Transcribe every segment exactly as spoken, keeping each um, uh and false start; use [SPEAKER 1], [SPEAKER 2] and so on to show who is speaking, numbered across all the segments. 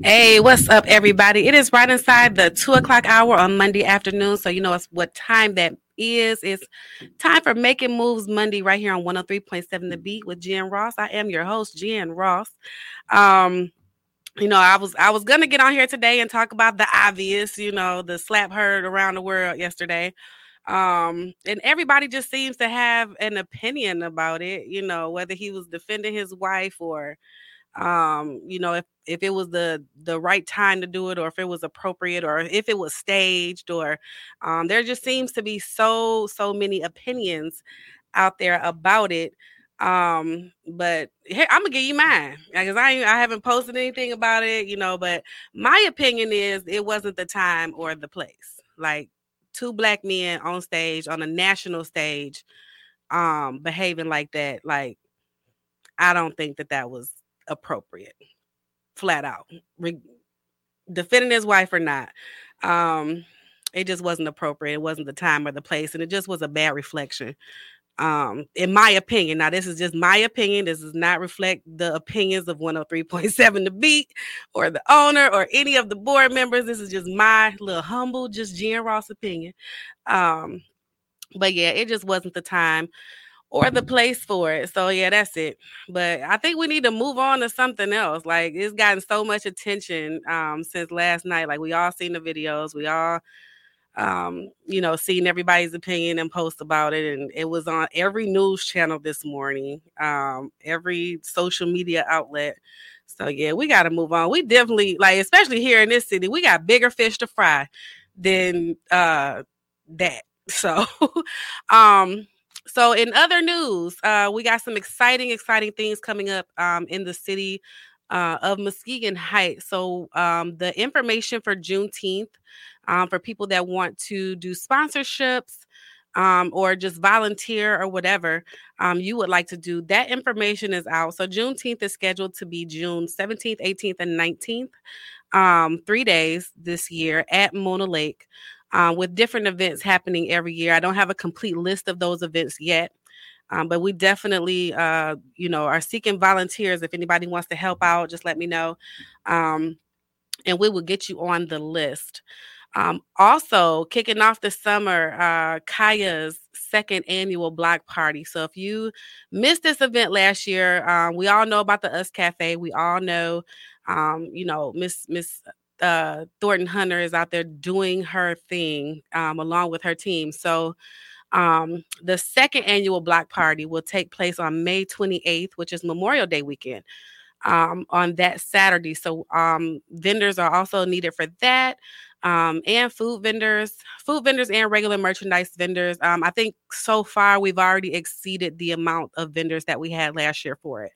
[SPEAKER 1] Hey, what's up, everybody? It is right inside the two o'clock hour on Monday afternoon. So, you know it's what time that is. It's time for Making Moves Monday right here on one oh three point seven The Beat with Jen Ross. I am your host, Jen Ross. Um, you know, I was I was gonna get on here today and talk about the obvious, you know, the slap heard around the world yesterday. Um, and everybody just seems to have an opinion about it, you know, whether he was defending his wife or um you know if if it was the the right time to do it, or if it was appropriate, or if it was staged, or um there just seems to be so so many opinions out there about it. Um but hey, I'm gonna give you mine because i ain't- I haven't posted anything about it, you know but my opinion is it wasn't the time or the place. Like, two black men on stage, on a national stage, um behaving like that, like, I don't think that that was appropriate, flat out. Re- Defending his wife or not, um, it just wasn't appropriate. It wasn't the time or the place, and it just was a bad reflection. Um, in my opinion. Now, this is just my opinion. This does not reflect the opinions of one oh three point seven The Beat or the owner or any of the board members. This is just my little humble, just Jen Ross opinion. Um, but yeah, it just wasn't the time or the place for it. So yeah, that's it. But I think we need to move on to something else. Like, it's gotten so much attention um since last night. Like, we all seen the videos. We all um you know seen everybody's opinion and post about it, and it was on every news channel this morning, um every social media outlet. So yeah, we got to move on. We definitely, like, especially here in this city, we got bigger fish to fry than uh that. So um so in other news, uh we got some exciting exciting things coming up um in the city uh, of Muskegon Heights. So um, the information for Juneteenth, um, for people that want to do sponsorships, um, or just volunteer or whatever um, you would like to do, that information is out. So Juneteenth is scheduled to be June seventeenth, eighteenth, and nineteenth, um, three days this year at Mona Lake, uh, with different events happening every year. I don't have a complete list of those events yet. Um, but we definitely, uh, you know, are seeking volunteers. If anybody wants to help out, just let me know, um, and we will get you on the list. Um, also, kicking off the summer, uh, Kaya's second annual block party. So if you missed this event last year, um, we all know about the Us Cafe. We all know, um, you know, Miss Miss uh, Thornton Hunter is out there doing her thing, um, along with her team. So um, the second annual block party will take place on May twenty-eighth, which is Memorial Day weekend, um, on that Saturday. So um, vendors are also needed for that, um, and food vendors, food vendors and regular merchandise vendors. Um, I think so far we've already exceeded the amount of vendors that we had last year for it.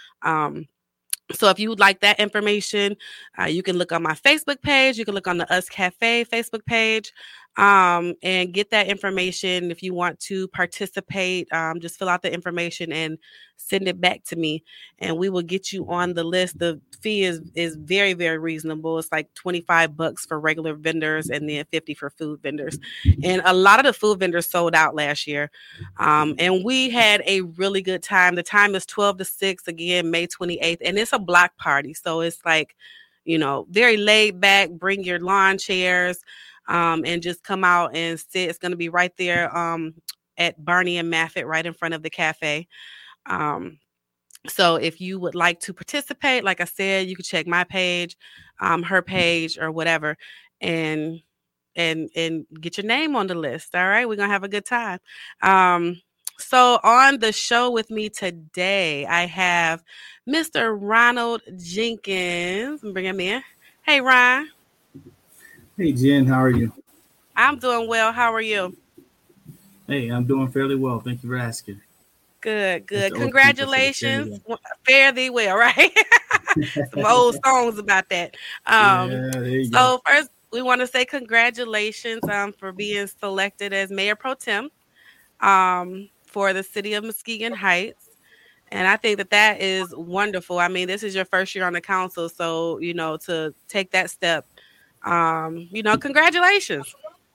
[SPEAKER 1] Um, so if you would like that information, uh, you can look on my Facebook page. You can look on the Us Cafe Facebook page, um, and get that information. If you want to participate, um, just fill out the information and send it back to me, and we will get you on the list. The fee is is very very reasonable. It's like twenty-five bucks for regular vendors, and then fifty for food vendors. And a lot of the food vendors sold out last year. Um, and we had a really good time. The time is twelve to six, again, May twenty-eighth. And it's a block party. So it's like, you know, very laid back. Bring your lawn chairs, um, and just come out and sit. It's going to be right there, um, at Barney and Maffett, right in front of the cafe. Um, so if you would like to participate, like I said, you can check my page, um, her page, or whatever, and and and get your name on the list. All right, we're gonna have a good time. Um, so on the show with me today, I have Mister Ronald Jenkins. Bring him in. Hey, Ron.
[SPEAKER 2] Hey Jen, how are you?
[SPEAKER 1] I'm doing well. How are you?
[SPEAKER 2] Hey, I'm doing fairly well. Thank you for asking.
[SPEAKER 1] Good,
[SPEAKER 2] That's
[SPEAKER 1] good.
[SPEAKER 2] the old people say, fairly
[SPEAKER 1] Congratulations.
[SPEAKER 2] well.
[SPEAKER 1] Fare thee well, right? Some old songs about that. Um,
[SPEAKER 2] Yeah, there you go.
[SPEAKER 1] so first, we want to say congratulations um, for being selected as Mayor Pro Tem, um, for the city of Muskegon Heights. And I think that that is wonderful. I mean, this is your first year on the council. So, you know, to take that step, um, you know, congratulations.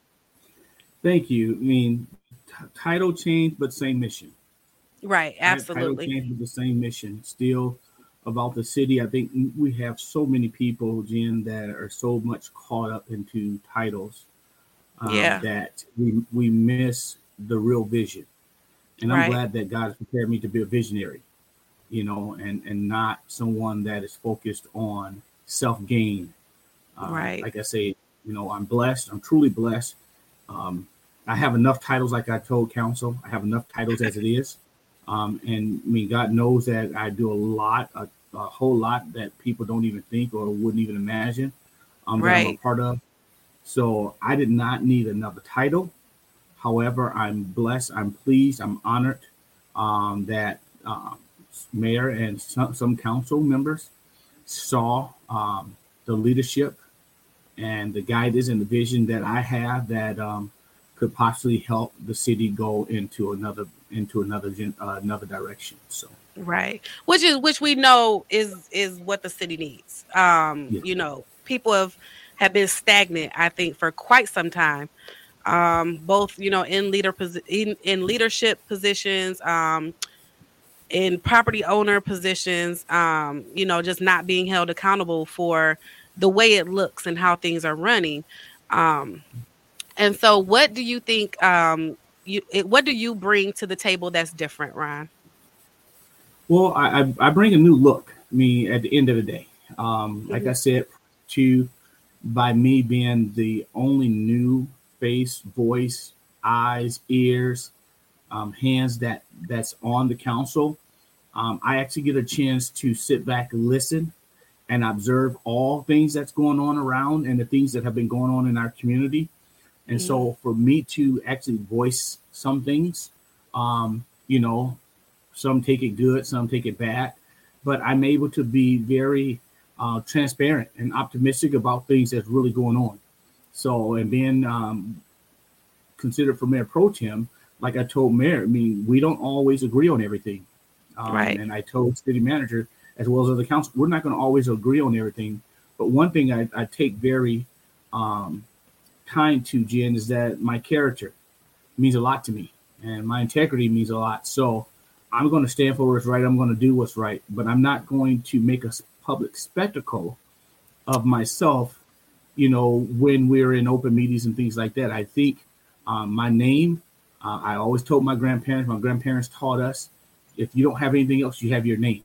[SPEAKER 2] Thank you. I mean, t- title change, but same mission.
[SPEAKER 1] Right.
[SPEAKER 2] Ti- Title
[SPEAKER 1] Absolutely.
[SPEAKER 2] change, but the same mission. Still about the city. I think we have so many people, Jen, that are so much caught up into titles um,
[SPEAKER 1] Yeah.
[SPEAKER 2] that we we miss the real vision. And I'm
[SPEAKER 1] Right.
[SPEAKER 2] glad that God has prepared me to be a visionary, you know, and and not someone that is focused on self gain. Um,
[SPEAKER 1] Right.
[SPEAKER 2] like I say, you know, I'm blessed. I'm truly blessed. Um, I have enough titles, like I told council. I have enough titles as it is. Um, and I mean, God knows that I do a lot, a, a whole lot that people don't even think or wouldn't even imagine um, that I'm a
[SPEAKER 1] Right.
[SPEAKER 2] part of. So I did not need another title. However, I'm blessed. I'm pleased. I'm honored um, that uh, mayor and some, some council members saw um, the leadership and the guidance and the vision that I have that um, could possibly help the city go into another into another uh, another direction. So
[SPEAKER 1] Right. Which is which we know is is what the city needs. Um,
[SPEAKER 2] yeah,
[SPEAKER 1] you know, people have have been stagnant, I think, for quite some time. Um, both, you know, in leader posi- in, in leadership positions, um, in property owner positions, um, you know, just not being held accountable for the way it looks and how things are running. Um, and so what do you think um you it, what do you bring to the table that's different, Ron?
[SPEAKER 2] well, I, I I bring a new look. I mean, at the end of the day, um, like
[SPEAKER 1] Mhm.
[SPEAKER 2] I said, to by me being the only new face, voice, eyes, ears, um, hands that that's on the council, um, I actually get a chance to sit back and listen and observe all things that's going on around and the things that have been going on in our community. And
[SPEAKER 1] Mhm.
[SPEAKER 2] so for me to actually voice some things, um, you know, some take it good, some take it bad, but I'm able to be very uh, transparent and optimistic about things that's really going on. So, and being um, considered for Mayor Pro Tem, like I told Mayor, I mean, we don't always agree on everything. Um,
[SPEAKER 1] Right.
[SPEAKER 2] and I told city manager, as well as other council, we're not going to always agree on everything. But one thing I, I take very um, kind to, Jen, is that my character means a lot to me and my integrity means a lot. So I'm going to stand for what's right. I'm going to do what's right, but I'm not going to make a public spectacle of myself, you know, when we're in open meetings and things like that. I think um, my name, uh, I always told my grandparents, my grandparents taught us, if you don't have anything else, you have your name.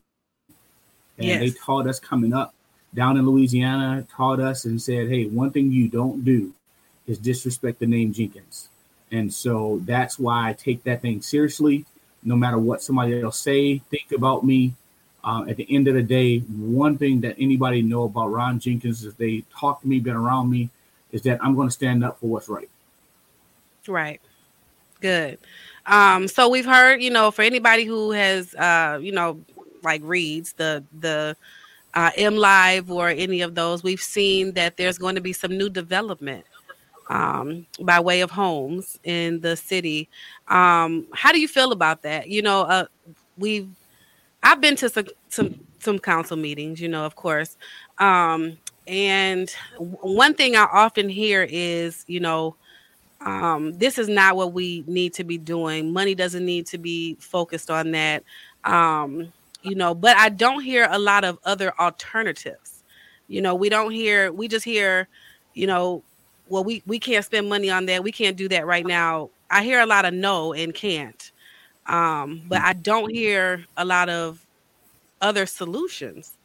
[SPEAKER 2] And they
[SPEAKER 1] Yes.
[SPEAKER 2] taught us coming up down in Louisiana, taught us and said, hey, one thing you don't do is disrespect the name Jenkins. And so that's why I take that thing seriously. No matter what somebody else say, think about me. Uh, at the end of the day, one thing that anybody know about Ron Jenkins, if they talk to me, been around me, is that I'm going to stand up for what's right.
[SPEAKER 1] Right. Good. Um, so we've heard, you know, for anybody who has, uh, you know, like reads the the uh, M Live or any of those, we've seen that there's going to be some new development um, by way of homes in the city. Um, how do you feel about that? You know, uh, we've I've been to some some some council meetings, you know, of course, um, and w- one thing I often hear is, you know, um, this is not what we need to be doing. Money doesn't need to be focused on that. Um, you know, but I don't hear a lot of other alternatives. You know, we don't hear, we just hear, you know, well, we, we can't spend money on that. We can't do that right now. I hear a lot of no and can't. Um, but I don't hear a lot of other solutions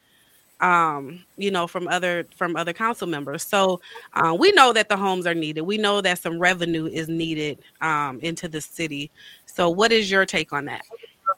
[SPEAKER 1] um you know from other from other council members. So uh, we know that the homes are needed. We know that some revenue is needed um into the city. So what is your take on that?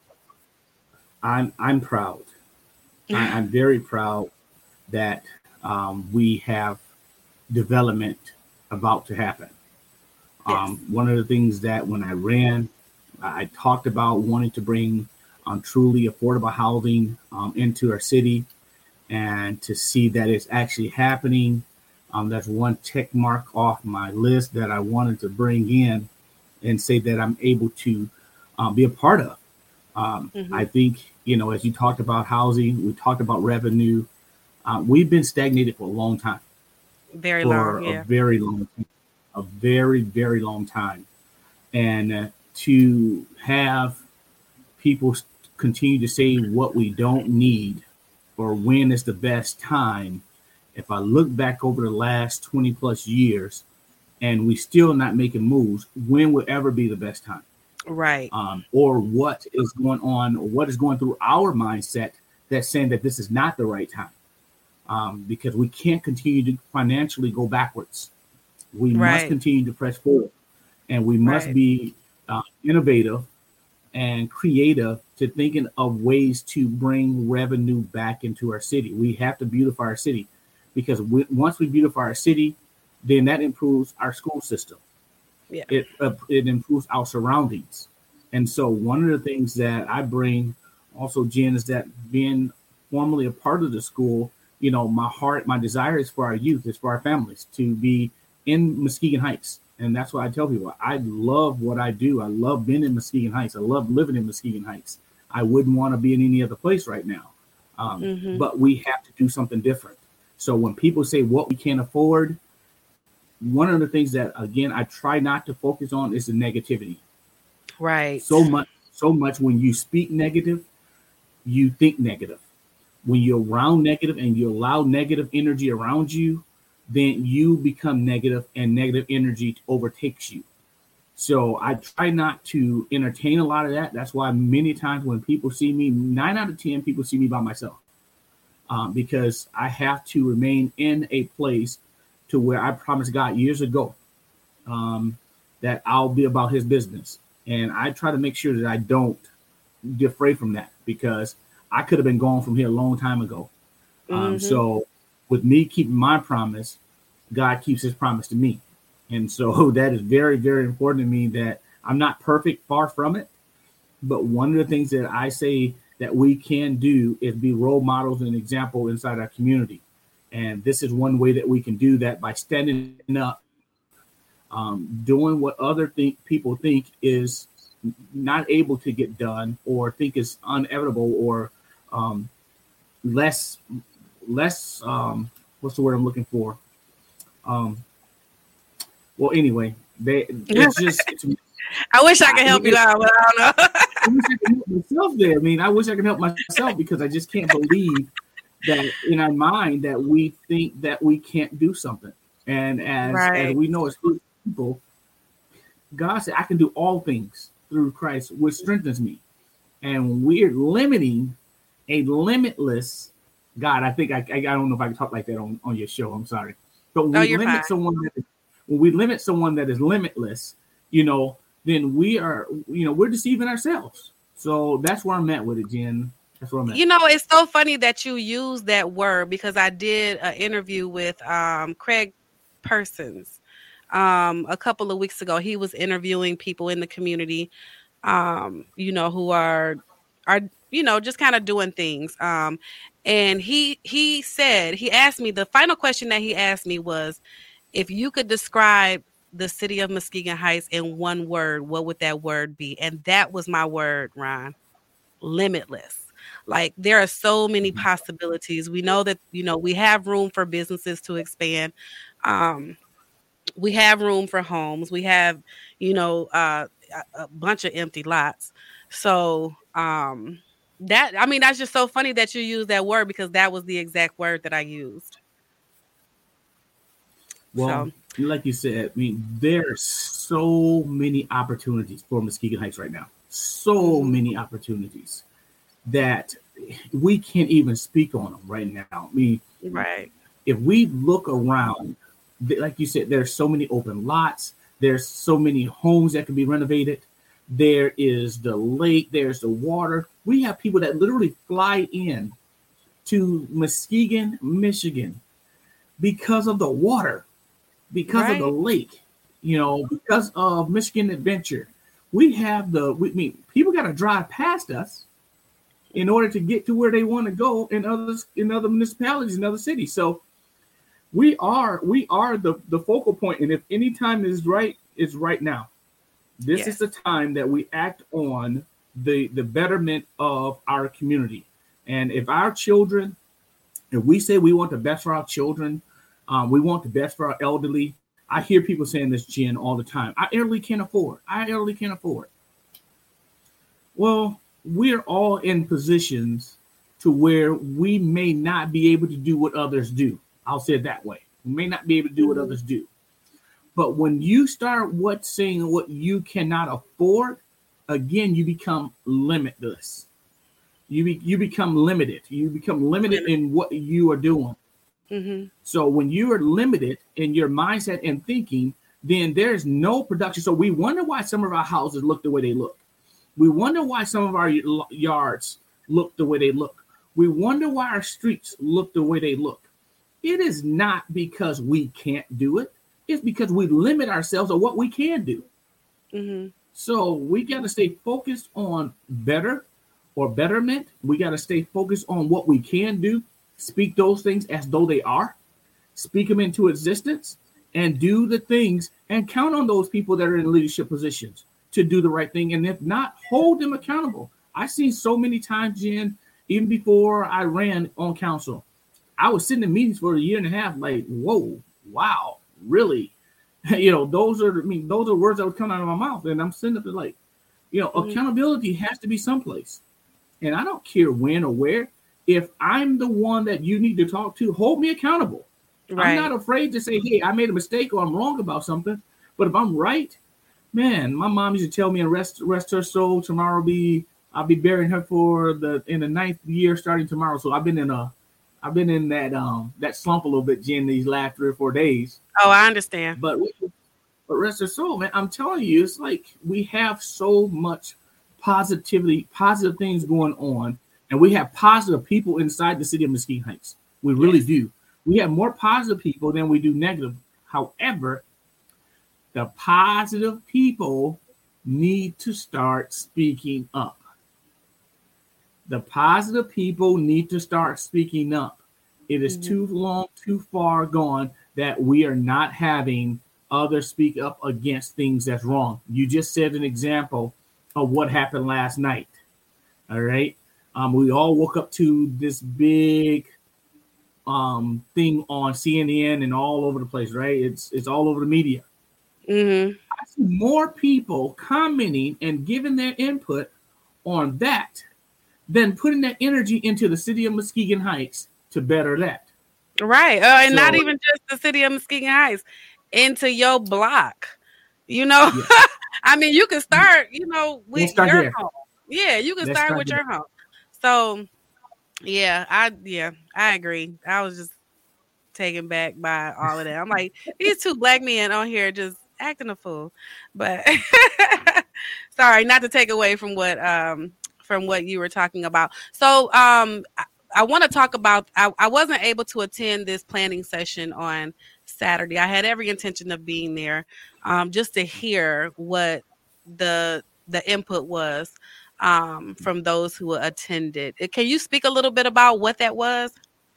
[SPEAKER 2] I'm I'm proud. I, I'm very proud that um, we have development about to happen.
[SPEAKER 1] Yes.
[SPEAKER 2] Um, one of the things that when I ran, I talked about wanting to bring um, truly affordable housing um, into our city and to see that it's actually happening. Um, that's one check mark off my list that I wanted to bring in and say that I'm able to um, be a part of. Um,
[SPEAKER 1] Hmm.
[SPEAKER 2] I think, you know, as you talked about housing, we talked about revenue. Uh, we've been stagnated for a long time,
[SPEAKER 1] Very long.
[SPEAKER 2] for a
[SPEAKER 1] Yeah.
[SPEAKER 2] very long time, a very, very long time. And uh, to have people continue to say what we don't need or when is the best time, if I look back over the last twenty plus years and we still not making moves, when will ever be the best time?
[SPEAKER 1] Right.
[SPEAKER 2] Um, or what is going on, or what is going through our mindset that's saying that this is not the right time? Um, because we can't continue to financially go backwards. We
[SPEAKER 1] Right.
[SPEAKER 2] must continue to press forward, and we must
[SPEAKER 1] Right.
[SPEAKER 2] be uh, innovative and creative to thinking of ways to bring revenue back into our city. We have to beautify our city, because we, once we beautify our city, then that improves our school system.
[SPEAKER 1] Yeah.
[SPEAKER 2] It uh, it improves our surroundings. And so one of the things that I bring also, Jen, is that being formerly a part of the school, you know, my heart, my desire is for our youth, is for our families to be in Muskegon Heights. And that's why I tell people, I love what I do. I love being in Muskegon Heights. I love living in Muskegon Heights. I wouldn't want to be in any other place right now. Um,
[SPEAKER 1] Mhm.
[SPEAKER 2] But we have to do something different. So when people say what we can't afford, one of the things that, again, I try not to focus on is the negativity.
[SPEAKER 1] Right.
[SPEAKER 2] So much, so much when you speak negative, you think negative. When you're around negative and you allow negative energy around you, then you become negative and negative energy overtakes you. So I try not to entertain a lot of that. That's why many times when people see me, nine out of ten people see me by myself, um, because I have to remain in a place to where I promised God years ago um, that I'll be about his business. And I try to make sure that I don't defray from that, because I could have been gone from here a long time ago. Um,
[SPEAKER 1] Mhm.
[SPEAKER 2] So with me keeping my promise, God keeps his promise to me. And so that is very, very important to me, that I'm not perfect, far from it. But one of the things that I say that we can do is be role models and example inside our community. And this is one way that we can do that, by standing up, um, doing what other think, people think is not able to get done, or think is inevitable, or um, less, less, um, what's the word I'm looking for? Um, well, anyway, they, it's just, it's,
[SPEAKER 1] I wish I could
[SPEAKER 2] I,
[SPEAKER 1] help you
[SPEAKER 2] it,
[SPEAKER 1] out, but I don't know.
[SPEAKER 2] I wish I could help myself there. I mean, I wish I could help myself, because I just can't believe that in our mind that we think that we can't do something. And as as
[SPEAKER 1] Right.
[SPEAKER 2] we know as people, God said, I can do all things through Christ, which strengthens me. And we're limiting a limitless God. I think I, I, I don't know if I can talk like that on, on your show. I'm sorry. But when
[SPEAKER 1] Oh,
[SPEAKER 2] we
[SPEAKER 1] you're
[SPEAKER 2] limit
[SPEAKER 1] fine.
[SPEAKER 2] someone that is, when we limit someone that is limitless, you know, then we are, you know, we're deceiving ourselves. So that's where I'm at with it, Jen. That's where I'm at.
[SPEAKER 1] You know, it's so funny that you use that word, because I did an interview with um, Craig Persons um, a couple of weeks ago. He was interviewing people in the community, um, you know, who are are you know just kind of doing things. Um, and he he said he asked me, the final question that he asked me was, if you could describe the city of Muskegon Heights in one word, what would that word be? And that was my word, Ron. Limitless. Like, there are so many
[SPEAKER 2] Mhm.
[SPEAKER 1] possibilities. We know that, you know, we have room for businesses to expand. Um, we have room for homes. We have, you know, uh, a, a bunch of empty lots. So, um, that, I mean, that's just so funny that you use that word, because that was the exact word that I used.
[SPEAKER 2] Well,
[SPEAKER 1] So,
[SPEAKER 2] like you said, I mean, there are so many opportunities for Muskegon Heights right now. So
[SPEAKER 1] mhm,
[SPEAKER 2] many opportunities that we can't even speak on them right now. I mean,
[SPEAKER 1] right,
[SPEAKER 2] if we look around, like you said, there's so many open lots. There's so many homes that can be renovated. There is the lake. There's the water. We have people that literally fly in to Muskegon, Michigan, because of the water, because of the
[SPEAKER 1] right,
[SPEAKER 2] lake, you know, because of Michigan Adventure. We have the, we I mean, people got to drive past us in order to get to where they want to go in others, in other municipalities, in other cities. So we are we are the the focal point, and if any time is right, it's right now. This is
[SPEAKER 1] yes,
[SPEAKER 2] the time that we act on the the betterment of our community. And if our children, if we say we want the best for our children, um, we want the best for our elderly. I hear people saying this, Jen, all the time. Our elderly can't afford. Our elderly can't afford. Well, we're all in positions to where we may not be able to do what others do. I'll say it that way. We may not be able to do what others do. But when you start what saying what you cannot afford, again, you become limitless. You be, you become limited. You become limited in what you are doing.
[SPEAKER 1] Mm-hmm.
[SPEAKER 2] So when you are limited in your mindset and thinking, then there's no production. So we wonder why some of our houses look the way they look. We wonder why some of our yards look the way they look. We wonder why our streets look the way they look. It is not because we can't do it. It's because we limit ourselves on what we can do.
[SPEAKER 1] Mm-hmm.
[SPEAKER 2] So we got to stay focused on better or betterment. We got to stay focused on what we can do. Speak those things as though they are. Speak them into existence and do the things and count on those people that are in leadership positions to do the right thing. And if not, hold them accountable. I've seen so many times, Jen, even before I ran on council, I was sitting in meetings for a year and a half, like, whoa, wow, really? You know, those are, I mean, those are words that would come out of my mouth. And I'm sitting up there like, you know, mm-hmm. accountability has to be someplace. And I don't care when or where. If I'm the one that you need to talk to, hold me accountable. Right. I'm not afraid to say, hey, I made a mistake or I'm wrong about something. But if I'm right, man, my mom used to tell me, and rest rest her soul, tomorrow be I'll be burying her for the in the ninth year starting tomorrow. So I've been in a I've been in that um that slump a little bit, Jen, these last three or four days.
[SPEAKER 1] Oh, I understand.
[SPEAKER 2] But but rest her soul, man. I'm telling you, it's like we have so much positivity, positive things going on, and we have positive people inside the city of Mesquite Heights. We really yes. do. We have more positive people than we do negative. However, the positive people need to start speaking up. The positive people need to start speaking up. It is mm-hmm. too long, too far gone that we are not having others speak up against things that's wrong. You just said an example of what happened last night. All right. Um, we all woke up to this big um, thing on C N N and all over the place, right? It's it's all over the media.
[SPEAKER 1] Mm-hmm.
[SPEAKER 2] I see more people commenting and giving their input on that than putting that energy into the city of Muskegon Heights to better that.
[SPEAKER 1] Right. Uh, and so, not even just the city of Muskegon Heights, into your block. You know, yeah. I mean, you can start, you know, with start your there. home. Yeah, you can start, start with there. your home. So, yeah, I yeah, I agree. I was just taken back by all of that. I'm like, these two black men on here just acting a fool. But sorry, not to take away from what um from what you were talking about. So um I, I want to talk about I, I wasn't able to attend this planning session on Saturday. I had every intention of being there um just to hear what the the input was um from those who attended. Can you speak a little bit about what that was?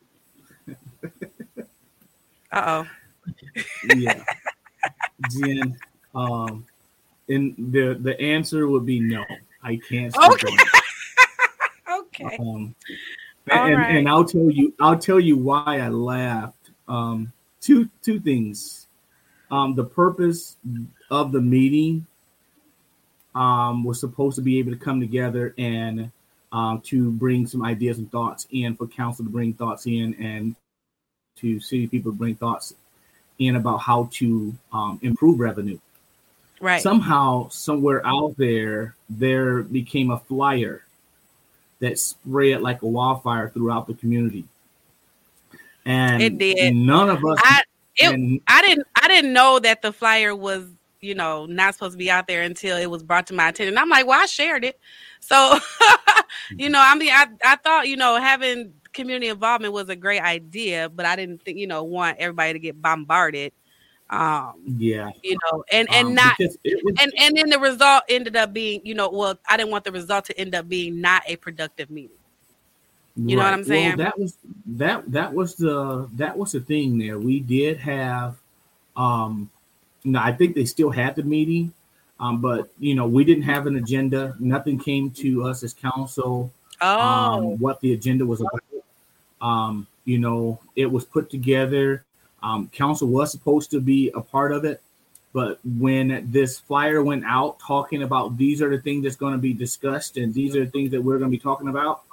[SPEAKER 1] Uh-oh.
[SPEAKER 2] Yeah. Jen, um, and the the answer would be no. I can't.
[SPEAKER 1] Okay. okay.
[SPEAKER 2] Um, and, right. and I'll tell you, I'll tell you why I laughed. Um, two two things. Um, the purpose of the meeting um was supposed to be able to come together and um to bring some ideas and thoughts in for council to bring thoughts in and to city people bring thoughts in about how to um, improve revenue.
[SPEAKER 1] Right.
[SPEAKER 2] Somehow, somewhere out there, there became a flyer that spread like a wildfire throughout the community, and
[SPEAKER 1] it did.
[SPEAKER 2] None of us.
[SPEAKER 1] I, it,
[SPEAKER 2] and,
[SPEAKER 1] I didn't. I didn't know that the flyer was, you know, not supposed to be out there until it was brought to my attention. I'm like, well, I shared it, so you know, I mean, I I thought, you know, having community involvement was a great idea, but I didn't think, you know, want everybody to get bombarded. Um,
[SPEAKER 2] yeah,
[SPEAKER 1] you know, and and um, not was, and and then the result ended up being, you know, well, I didn't want the result to end up being not a productive meeting. You right. know what I'm saying?
[SPEAKER 2] Well, that was that that was the that was the thing there. We did have, um, no, I think they still had the meeting, um, but you know, we didn't have an agenda. Nothing came to us as council.
[SPEAKER 1] Oh,
[SPEAKER 2] um, what the agenda was about. Um, you know, it was put together. Um, council was supposed to be a part of it, but when this flyer went out talking about these are the things that's going to be discussed and these are the things that we're going to be talking about,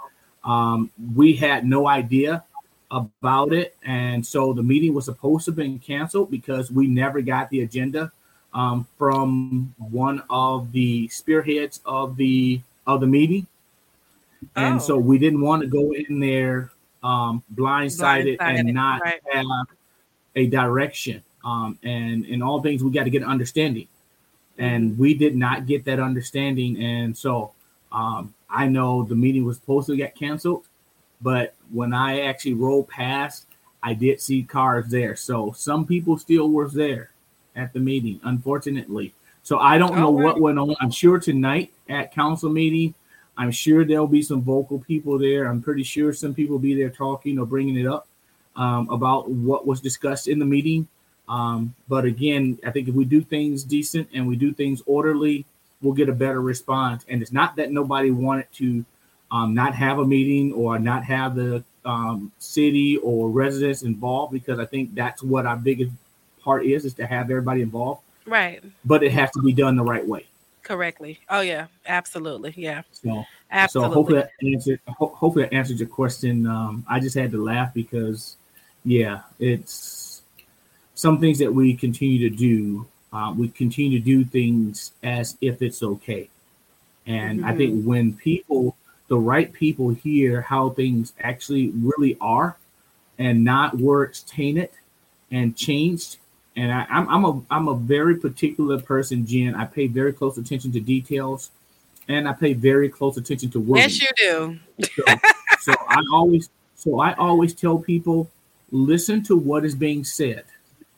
[SPEAKER 2] Um, we had no idea about it, and so the meeting was supposed to have been canceled because we never got the agenda um, from one of the spearheads of the of the meeting, and
[SPEAKER 1] Oh.
[SPEAKER 2] so we didn't want to go in there um, blindsided,
[SPEAKER 1] Blindsided,
[SPEAKER 2] and not
[SPEAKER 1] right.
[SPEAKER 2] have a direction. Um, and in all things, we got to get an understanding, and
[SPEAKER 1] Mm-hmm.
[SPEAKER 2] we did not get that understanding, and so um, I know the meeting was supposed to get canceled, but when I actually rolled past, I did see cars there. So some people still were there at the meeting, unfortunately. So I don't know
[SPEAKER 1] All right.
[SPEAKER 2] what went on. I'm sure tonight at council meeting, I'm sure there'll be some vocal people there. I'm pretty sure some people will be there talking or bringing it up um, about what was discussed in the meeting. Um, but again, I think if we do things decent and we do things orderly, we'll get a better response. And it's not that nobody wanted to um, not have a meeting or not have the um, city or residents involved, because I think that's what our biggest part is, is to have everybody involved.
[SPEAKER 1] Right.
[SPEAKER 2] But it has to be done the right way.
[SPEAKER 1] Correctly. Oh yeah, absolutely. Yeah.
[SPEAKER 2] So,
[SPEAKER 1] Absolutely.
[SPEAKER 2] so hopefully that answered, ho- hopefully that answered your question. Um, I just had to laugh because, yeah, it's some things that we continue to do. Uh, we continue to do things as if it's okay. And
[SPEAKER 1] Mm-hmm.
[SPEAKER 2] I think when people, the right people, hear how things actually really are, and not words tainted and changed. And I, I'm I'm a I'm a very particular person, Jen. I pay very close attention to details, and I pay very close attention to wording.
[SPEAKER 1] Yes, you do.
[SPEAKER 2] So, so I always so I always tell people, listen to what is being said.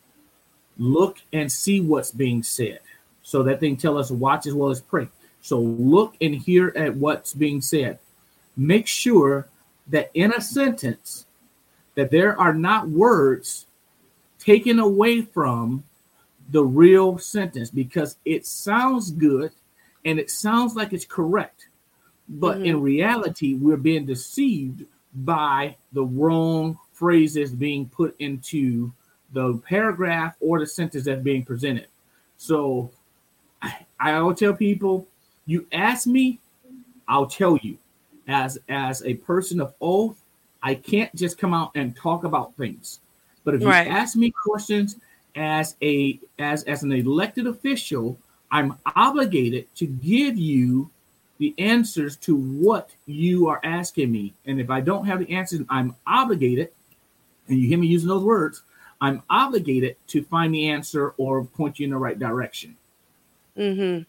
[SPEAKER 2] Look and see what's being said, so that they can tell us watch as well as pray. So look and hear at what's being said. Make sure that in a sentence that there are not words taken away from the real sentence, because it sounds good and it sounds like it's correct. But
[SPEAKER 1] Mm-hmm.
[SPEAKER 2] in reality, we're being deceived by the wrong phrases being put into the paragraph or the sentence that's being presented. So I, I always tell people, you ask me, I'll tell you. As as a person of oath, I can't just come out and talk about things. But if you
[SPEAKER 1] Right.
[SPEAKER 2] ask me questions as a as as an elected official, I'm obligated to give you the answers to what you are asking me. And if I don't have the answers, I'm obligated, and you hear me using those words, I'm obligated to find the answer or point you in the right direction.
[SPEAKER 1] Mm-hmm.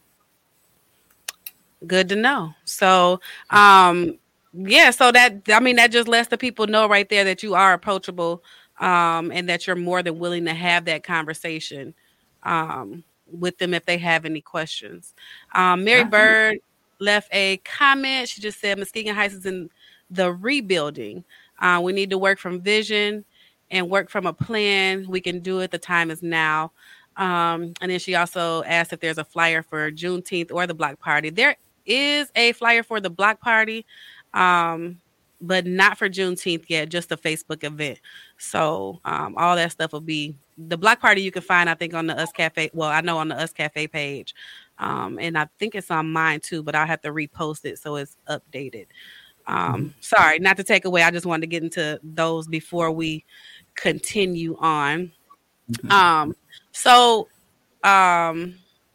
[SPEAKER 1] Good to know. So, um, yeah, so that, I mean, that just lets the people know right there that you are approachable, um, and that you're more than willing to have that conversation, um, with them if they have any questions. Um, Mary
[SPEAKER 2] Absolutely.
[SPEAKER 1] Bird left a comment. She just said Muskegon Heights is in the rebuilding. Uh, we need to work from vision and work from a plan. We can do it. The time is now. Um, and then she also asked if there's a flyer for Juneteenth or the block party. There is a flyer for the block party, um, but not for Juneteenth yet, just a Facebook event. So um, all that stuff will be the block party you can find, I think, on the Us Cafe. Well, I know on the Us Cafe page. Um, and I think it's on mine too, but I'll have to repost it so it's updated. Um,
[SPEAKER 2] Mm-hmm.
[SPEAKER 1] Sorry, not to take away. I just wanted to get into those before we continue on.
[SPEAKER 2] Mm-hmm.
[SPEAKER 1] Um, so um,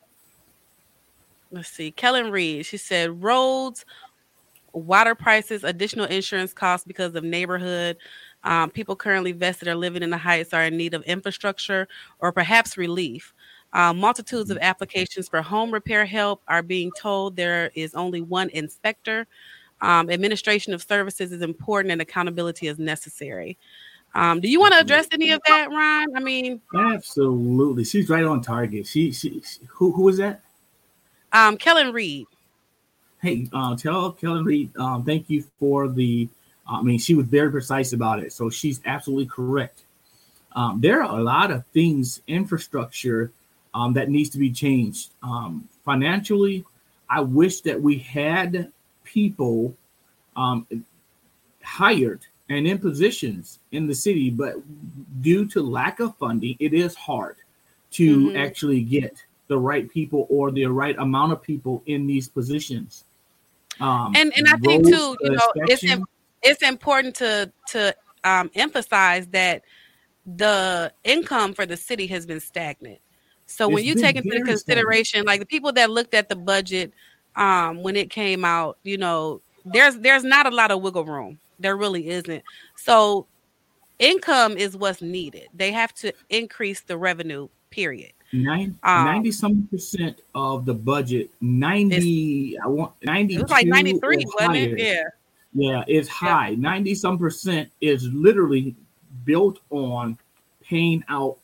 [SPEAKER 1] let's see. Kellen Reed, she said roads, water prices, additional insurance costs because of neighborhood. Um, people currently vested or living in the heights are in need of infrastructure or perhaps relief. Uh, multitudes of applications for home repair help are being told there is only one inspector. Um, administration of services is important and accountability is necessary. Um, do you want to address any of that, Ron? I mean,
[SPEAKER 2] Absolutely. She's right on target. She, she, she who, who is that?
[SPEAKER 1] um, Kellen Reed.
[SPEAKER 2] Hey, uh, tell Kellen Reed, um, thank you for the, I mean, she was very precise about it. So she's absolutely correct. Um, there are a lot of things, infrastructure, um, that needs to be changed. Um, financially, I wish that we had people um, hired and in positions in the city, but due to lack of funding, it is hard to
[SPEAKER 1] Mhm.
[SPEAKER 2] actually get the right people or the right amount of people in these positions. Um,
[SPEAKER 1] And and I think
[SPEAKER 2] roads
[SPEAKER 1] too, you know, it's
[SPEAKER 2] inspection.
[SPEAKER 1] it's important to to um, emphasize that the income for the city has been stagnant. So when
[SPEAKER 2] It's
[SPEAKER 1] you
[SPEAKER 2] been
[SPEAKER 1] take into
[SPEAKER 2] very stagnant.
[SPEAKER 1] consideration, like the people that looked at the budget um, when it came out, you know, there's there's not a lot of wiggle room. There really isn't. So income is what's needed. They have to increase the revenue. Period.
[SPEAKER 2] Nine,
[SPEAKER 1] Um,
[SPEAKER 2] ninety some percent of the budget,
[SPEAKER 1] it's
[SPEAKER 2] ninety, I want
[SPEAKER 1] it was like
[SPEAKER 2] ninety-two or
[SPEAKER 1] ninety-three, wasn't it?
[SPEAKER 2] higher.
[SPEAKER 1] Yeah.
[SPEAKER 2] Yeah, it's
[SPEAKER 1] Yep.
[SPEAKER 2] high. ninety some percent is literally built on paying out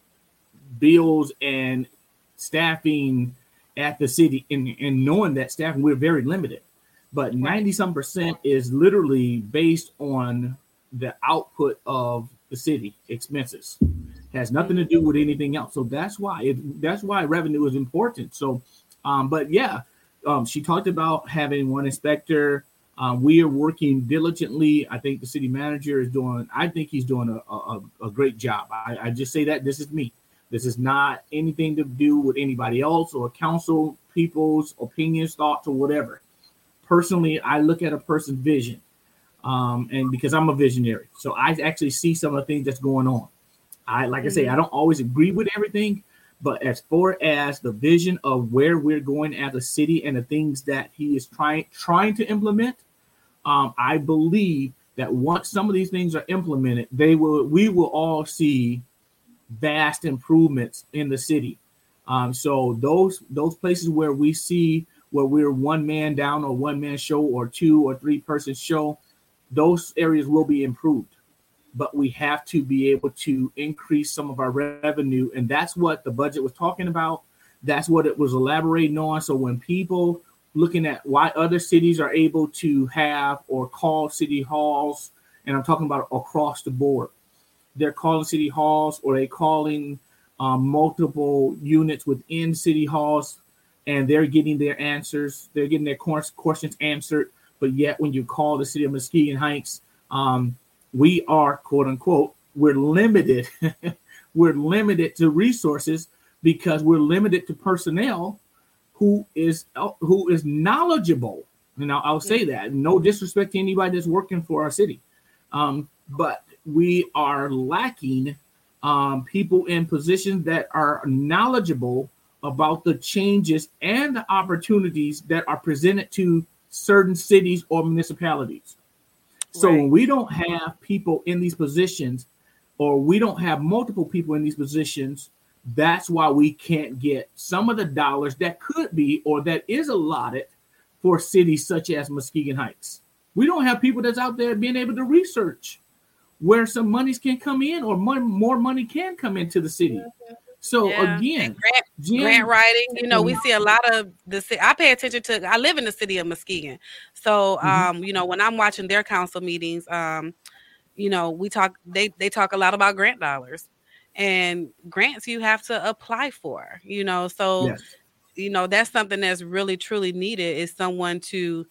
[SPEAKER 2] bills and staffing at the city, and, and knowing that staffing, we're very limited. But
[SPEAKER 1] Right.
[SPEAKER 2] ninety some percent is literally based on the output of the city expenses. Has nothing to do with anything else. So that's why it, that's why revenue is important. So, um, but yeah, um, she talked about having one inspector. Um, we are working diligently. I think the city manager is doing. I think he's doing a, a, a great job. I, I just say that this is me. This is not anything to do with anybody else or council people's opinions, thoughts, or whatever. Personally, I look at a person's vision, um, and because I'm a visionary, so I actually see some of the things that's going on. I like I say, I don't always agree with everything, but as far as the vision of where we're going as a city and the things that he is trying trying to implement, um, I believe that once some of these things are implemented, they will we will all see vast improvements in the city. Um, so those those places where we see where we're one man down or one man show or two or three person show, those areas will be improved. But we have to be able to increase some of our revenue. And that's what the budget was talking about. That's what it was elaborating on. So when people looking at why other cities are able to have or call city halls, and I'm talking about across the board, they're calling city halls or they calling um, multiple units within city halls, and they're getting their answers. They're getting their questions answered. But yet when you call the city of Muskegon Heights, um, we are, quote unquote, we're limited. We're limited to resources because we're limited to personnel who is who is knowledgeable. And I'll, I'll say that. No disrespect to anybody that's working for our city. Um, but we are lacking um, people in positions that are knowledgeable about the changes and the opportunities that are presented to certain cities or municipalities. So
[SPEAKER 1] Right.
[SPEAKER 2] when we don't have people in these positions, or we don't have multiple people in these positions, that's why we can't get some of the dollars that could be or that is allotted for cities such as Muskegon Heights. We don't have people that's out there being able to research where some monies can come in or more, more money can come into the city. So
[SPEAKER 1] Yeah.
[SPEAKER 2] again,
[SPEAKER 1] And grant,
[SPEAKER 2] Jen,
[SPEAKER 1] grant writing, you know, we see a lot of the ci- I pay attention to I live in the city of Muskegon. So um, you know, when I'm watching their council meetings, um, you know, we talk they they talk a lot about grant dollars. And grants you have to apply for, you know. So,
[SPEAKER 2] yes,
[SPEAKER 1] you know, that's something that's really truly needed is someone to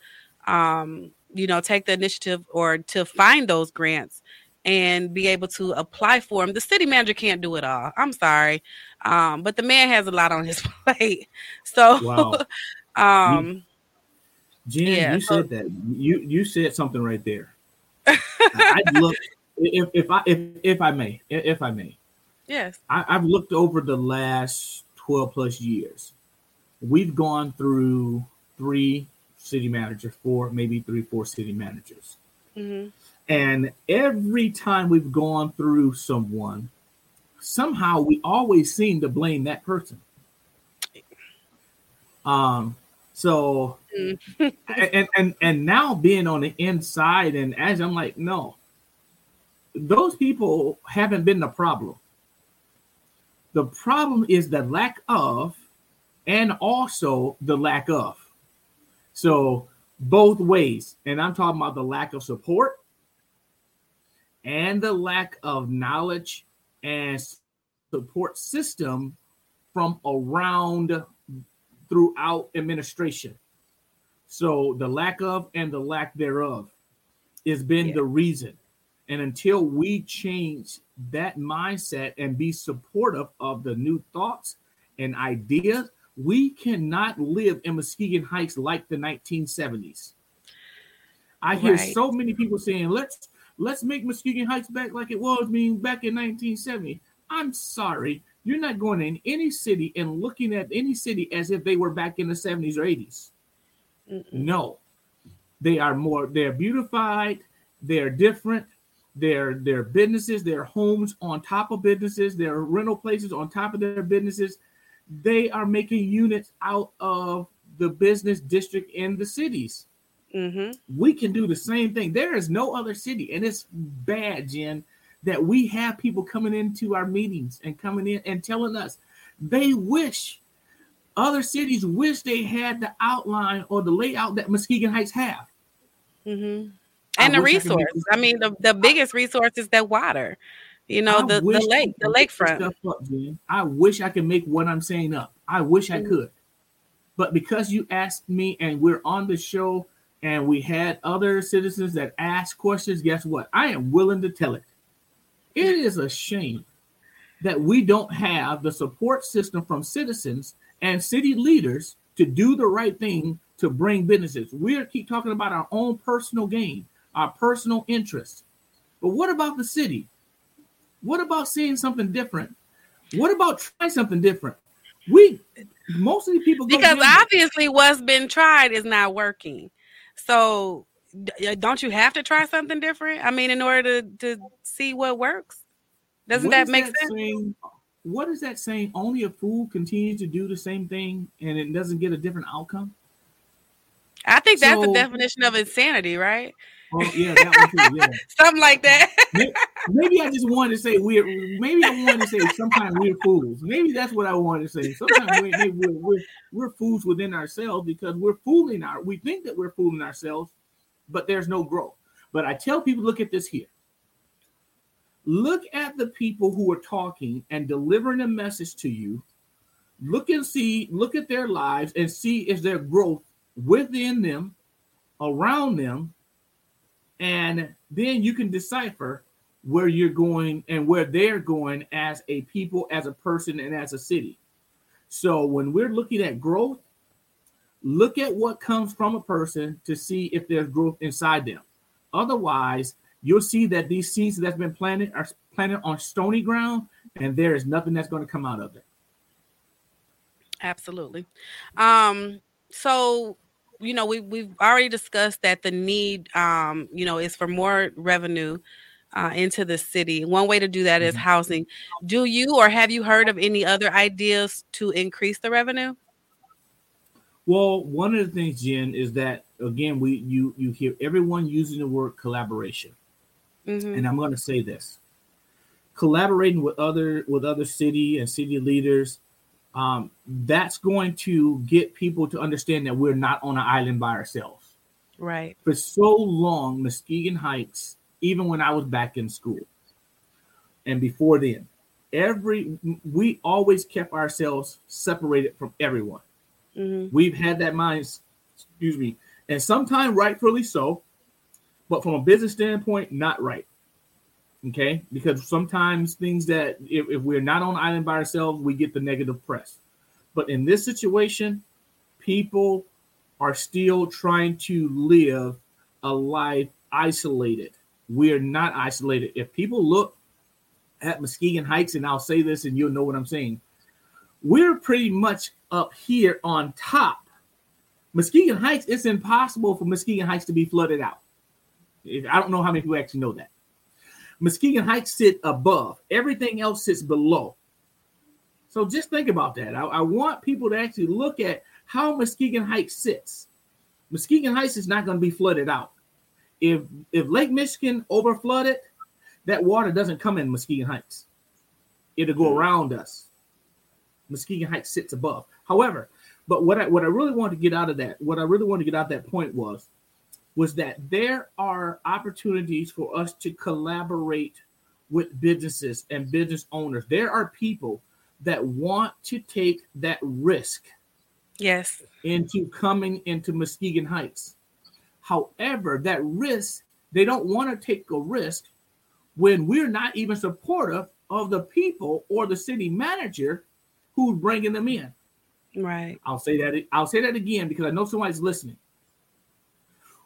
[SPEAKER 1] um, you know, take the initiative or to find those grants and be able to apply for them. The city manager can't do it all. I'm sorry. Um, but the man has a lot on his plate. So
[SPEAKER 2] wow. You,
[SPEAKER 1] um
[SPEAKER 2] Jen,
[SPEAKER 1] yeah,
[SPEAKER 2] you
[SPEAKER 1] so
[SPEAKER 2] said that. You you said something right there. I'd look if if I if if I may if I may.
[SPEAKER 1] yes.
[SPEAKER 2] I, I've looked over the last twelve plus years. We've gone through three city managers, four, maybe three, four city managers.
[SPEAKER 1] Mm-hmm.
[SPEAKER 2] And every time we've gone through someone, somehow we always seem to blame that person. Um, so
[SPEAKER 1] Mm-hmm.
[SPEAKER 2] and and and now being on the inside, and as I'm like, no, those people haven't been the problem. The problem is the lack of, and also the lack of. So both ways, and I'm talking about the lack of support and the lack of knowledge and support system from around throughout administration. So the lack of and the lack thereof has been
[SPEAKER 1] Yeah.
[SPEAKER 2] the reason. And until we change that mindset and be supportive of the new thoughts and ideas, we cannot live in Muskegon Heights like the nineteen seventies. I hear
[SPEAKER 1] Right.
[SPEAKER 2] so many people saying, let's let's make Muskegon Heights back like it was mean back in nineteen seventy. I'm sorry. You're not going in any city and looking at any city as if they were back in the seventies or eighties.
[SPEAKER 1] Mm-mm.
[SPEAKER 2] No. They are more, they're beautified, they're different, they're their businesses, their homes on top of businesses, their rental places on top of their businesses. They are making units out of the business district in the cities.
[SPEAKER 1] Mm-hmm.
[SPEAKER 2] We can do the same thing. There is no other city, and it's bad, Jen, that we have people coming into our meetings and coming in and telling us they wish, other cities wish they had the outline or the layout that Muskegon Heights have.
[SPEAKER 1] Mm-hmm.
[SPEAKER 2] I
[SPEAKER 1] And the
[SPEAKER 2] wish I could make
[SPEAKER 1] resource. I mean, the, the biggest resource is that water. You know,
[SPEAKER 2] I
[SPEAKER 1] the, the
[SPEAKER 2] wish I
[SPEAKER 1] lake, the
[SPEAKER 2] could make this
[SPEAKER 1] lakefront.
[SPEAKER 2] stuff up, Jen. I wish I could make what I'm saying up. I wish I
[SPEAKER 1] Mhm.
[SPEAKER 2] could. But because you asked me and we're on the show and we had other citizens that asked questions, guess what? I am willing to tell it. It is a shame that we don't have the support system from citizens and city leaders to do the right thing to bring businesses. We keep talking about our own personal gain, our personal interests. But what about the city? What about seeing something different? What about trying something different? We, most of the people go
[SPEAKER 1] Because
[SPEAKER 2] to
[SPEAKER 1] obviously what's been tried is not working. So d- don't you have to try something different? I mean, in order to, to see what works? Doesn't
[SPEAKER 2] what
[SPEAKER 1] that
[SPEAKER 2] is
[SPEAKER 1] make
[SPEAKER 2] that
[SPEAKER 1] sense?
[SPEAKER 2] saying? What is that saying? Only a fool continues to do the same thing and it doesn't get a different outcome.
[SPEAKER 1] I think that's the
[SPEAKER 2] So,
[SPEAKER 1] definition of insanity, right?
[SPEAKER 2] oh yeah, that one too. Yeah,
[SPEAKER 1] Something like that.
[SPEAKER 2] May- maybe I just wanted to say we're. Maybe I wanted to say sometimes we're fools. Maybe that's what I wanted to say. Sometimes we, maybe we're, we're we're fools within ourselves because we're fooling our. We think that we're fooling ourselves, but there's no growth. But I tell people, look at this here. Look at the people who are talking and delivering a message to you. Look and see, look at their lives and see if there's growth within them, around them, and then you can decipher where you're going and where they're going as a people, as a person, and as a city. So when we're looking at growth, look at what comes from a person to see if there's growth inside them. Otherwise, you'll see that these seeds that's been planted are planted on stony ground, and there is nothing that's going to come out of it.
[SPEAKER 1] Absolutely. Um, so you know, we we've already discussed that the need um, you know, is for more revenue uh, into the city. One way to do that is
[SPEAKER 2] Mhm.
[SPEAKER 1] housing. Do you or have you heard of any other ideas to increase the revenue?
[SPEAKER 2] Well, one of the things, Jen, is that again, we you you hear everyone using the word collaboration,
[SPEAKER 1] Mm-hmm.
[SPEAKER 2] and I'm going to say this: collaborating with other with other city and city leaders. Um, that's going to get people to understand that we're not on an island by ourselves.
[SPEAKER 1] Right.
[SPEAKER 2] For so long, Muskegon Heights, even when I was back in school and before then, every we always kept ourselves separated from everyone.
[SPEAKER 1] Mm-hmm.
[SPEAKER 2] We've had that mind, excuse me, and sometimes rightfully so, but from a business standpoint, not right. Okay, because sometimes things that if, if we're not on the island by ourselves, we get the negative press. But in this situation, people are still trying to live a life isolated. We are not isolated. If people look at Muskegon Heights, and I'll say this and you'll know what I'm saying, we're pretty much up here on top. Muskegon Heights, it's impossible for Muskegon Heights to be flooded out. I don't know how many people actually know that. Muskegon Heights sit above. Everything else sits below. So just think about that. I, I want people to actually look at how Muskegon Heights sits. Muskegon Heights is not going to be flooded out. If if Lake Michigan overflooded, that water doesn't come in Muskegon Heights. It'll go around us. Muskegon Heights sits above. However, but what I what I really want to get out of that, what I really want to get out of that point was, was that there are opportunities for us to collaborate with businesses and business owners. There are people that want to take that risk
[SPEAKER 1] Yes.
[SPEAKER 2] into coming into Muskegon Heights. However, that risk, they don't want to take a risk when we're not even supportive of the people or the city manager who's bringing them in.
[SPEAKER 1] Right.
[SPEAKER 2] I'll say that. I'll say that again because I know somebody's listening.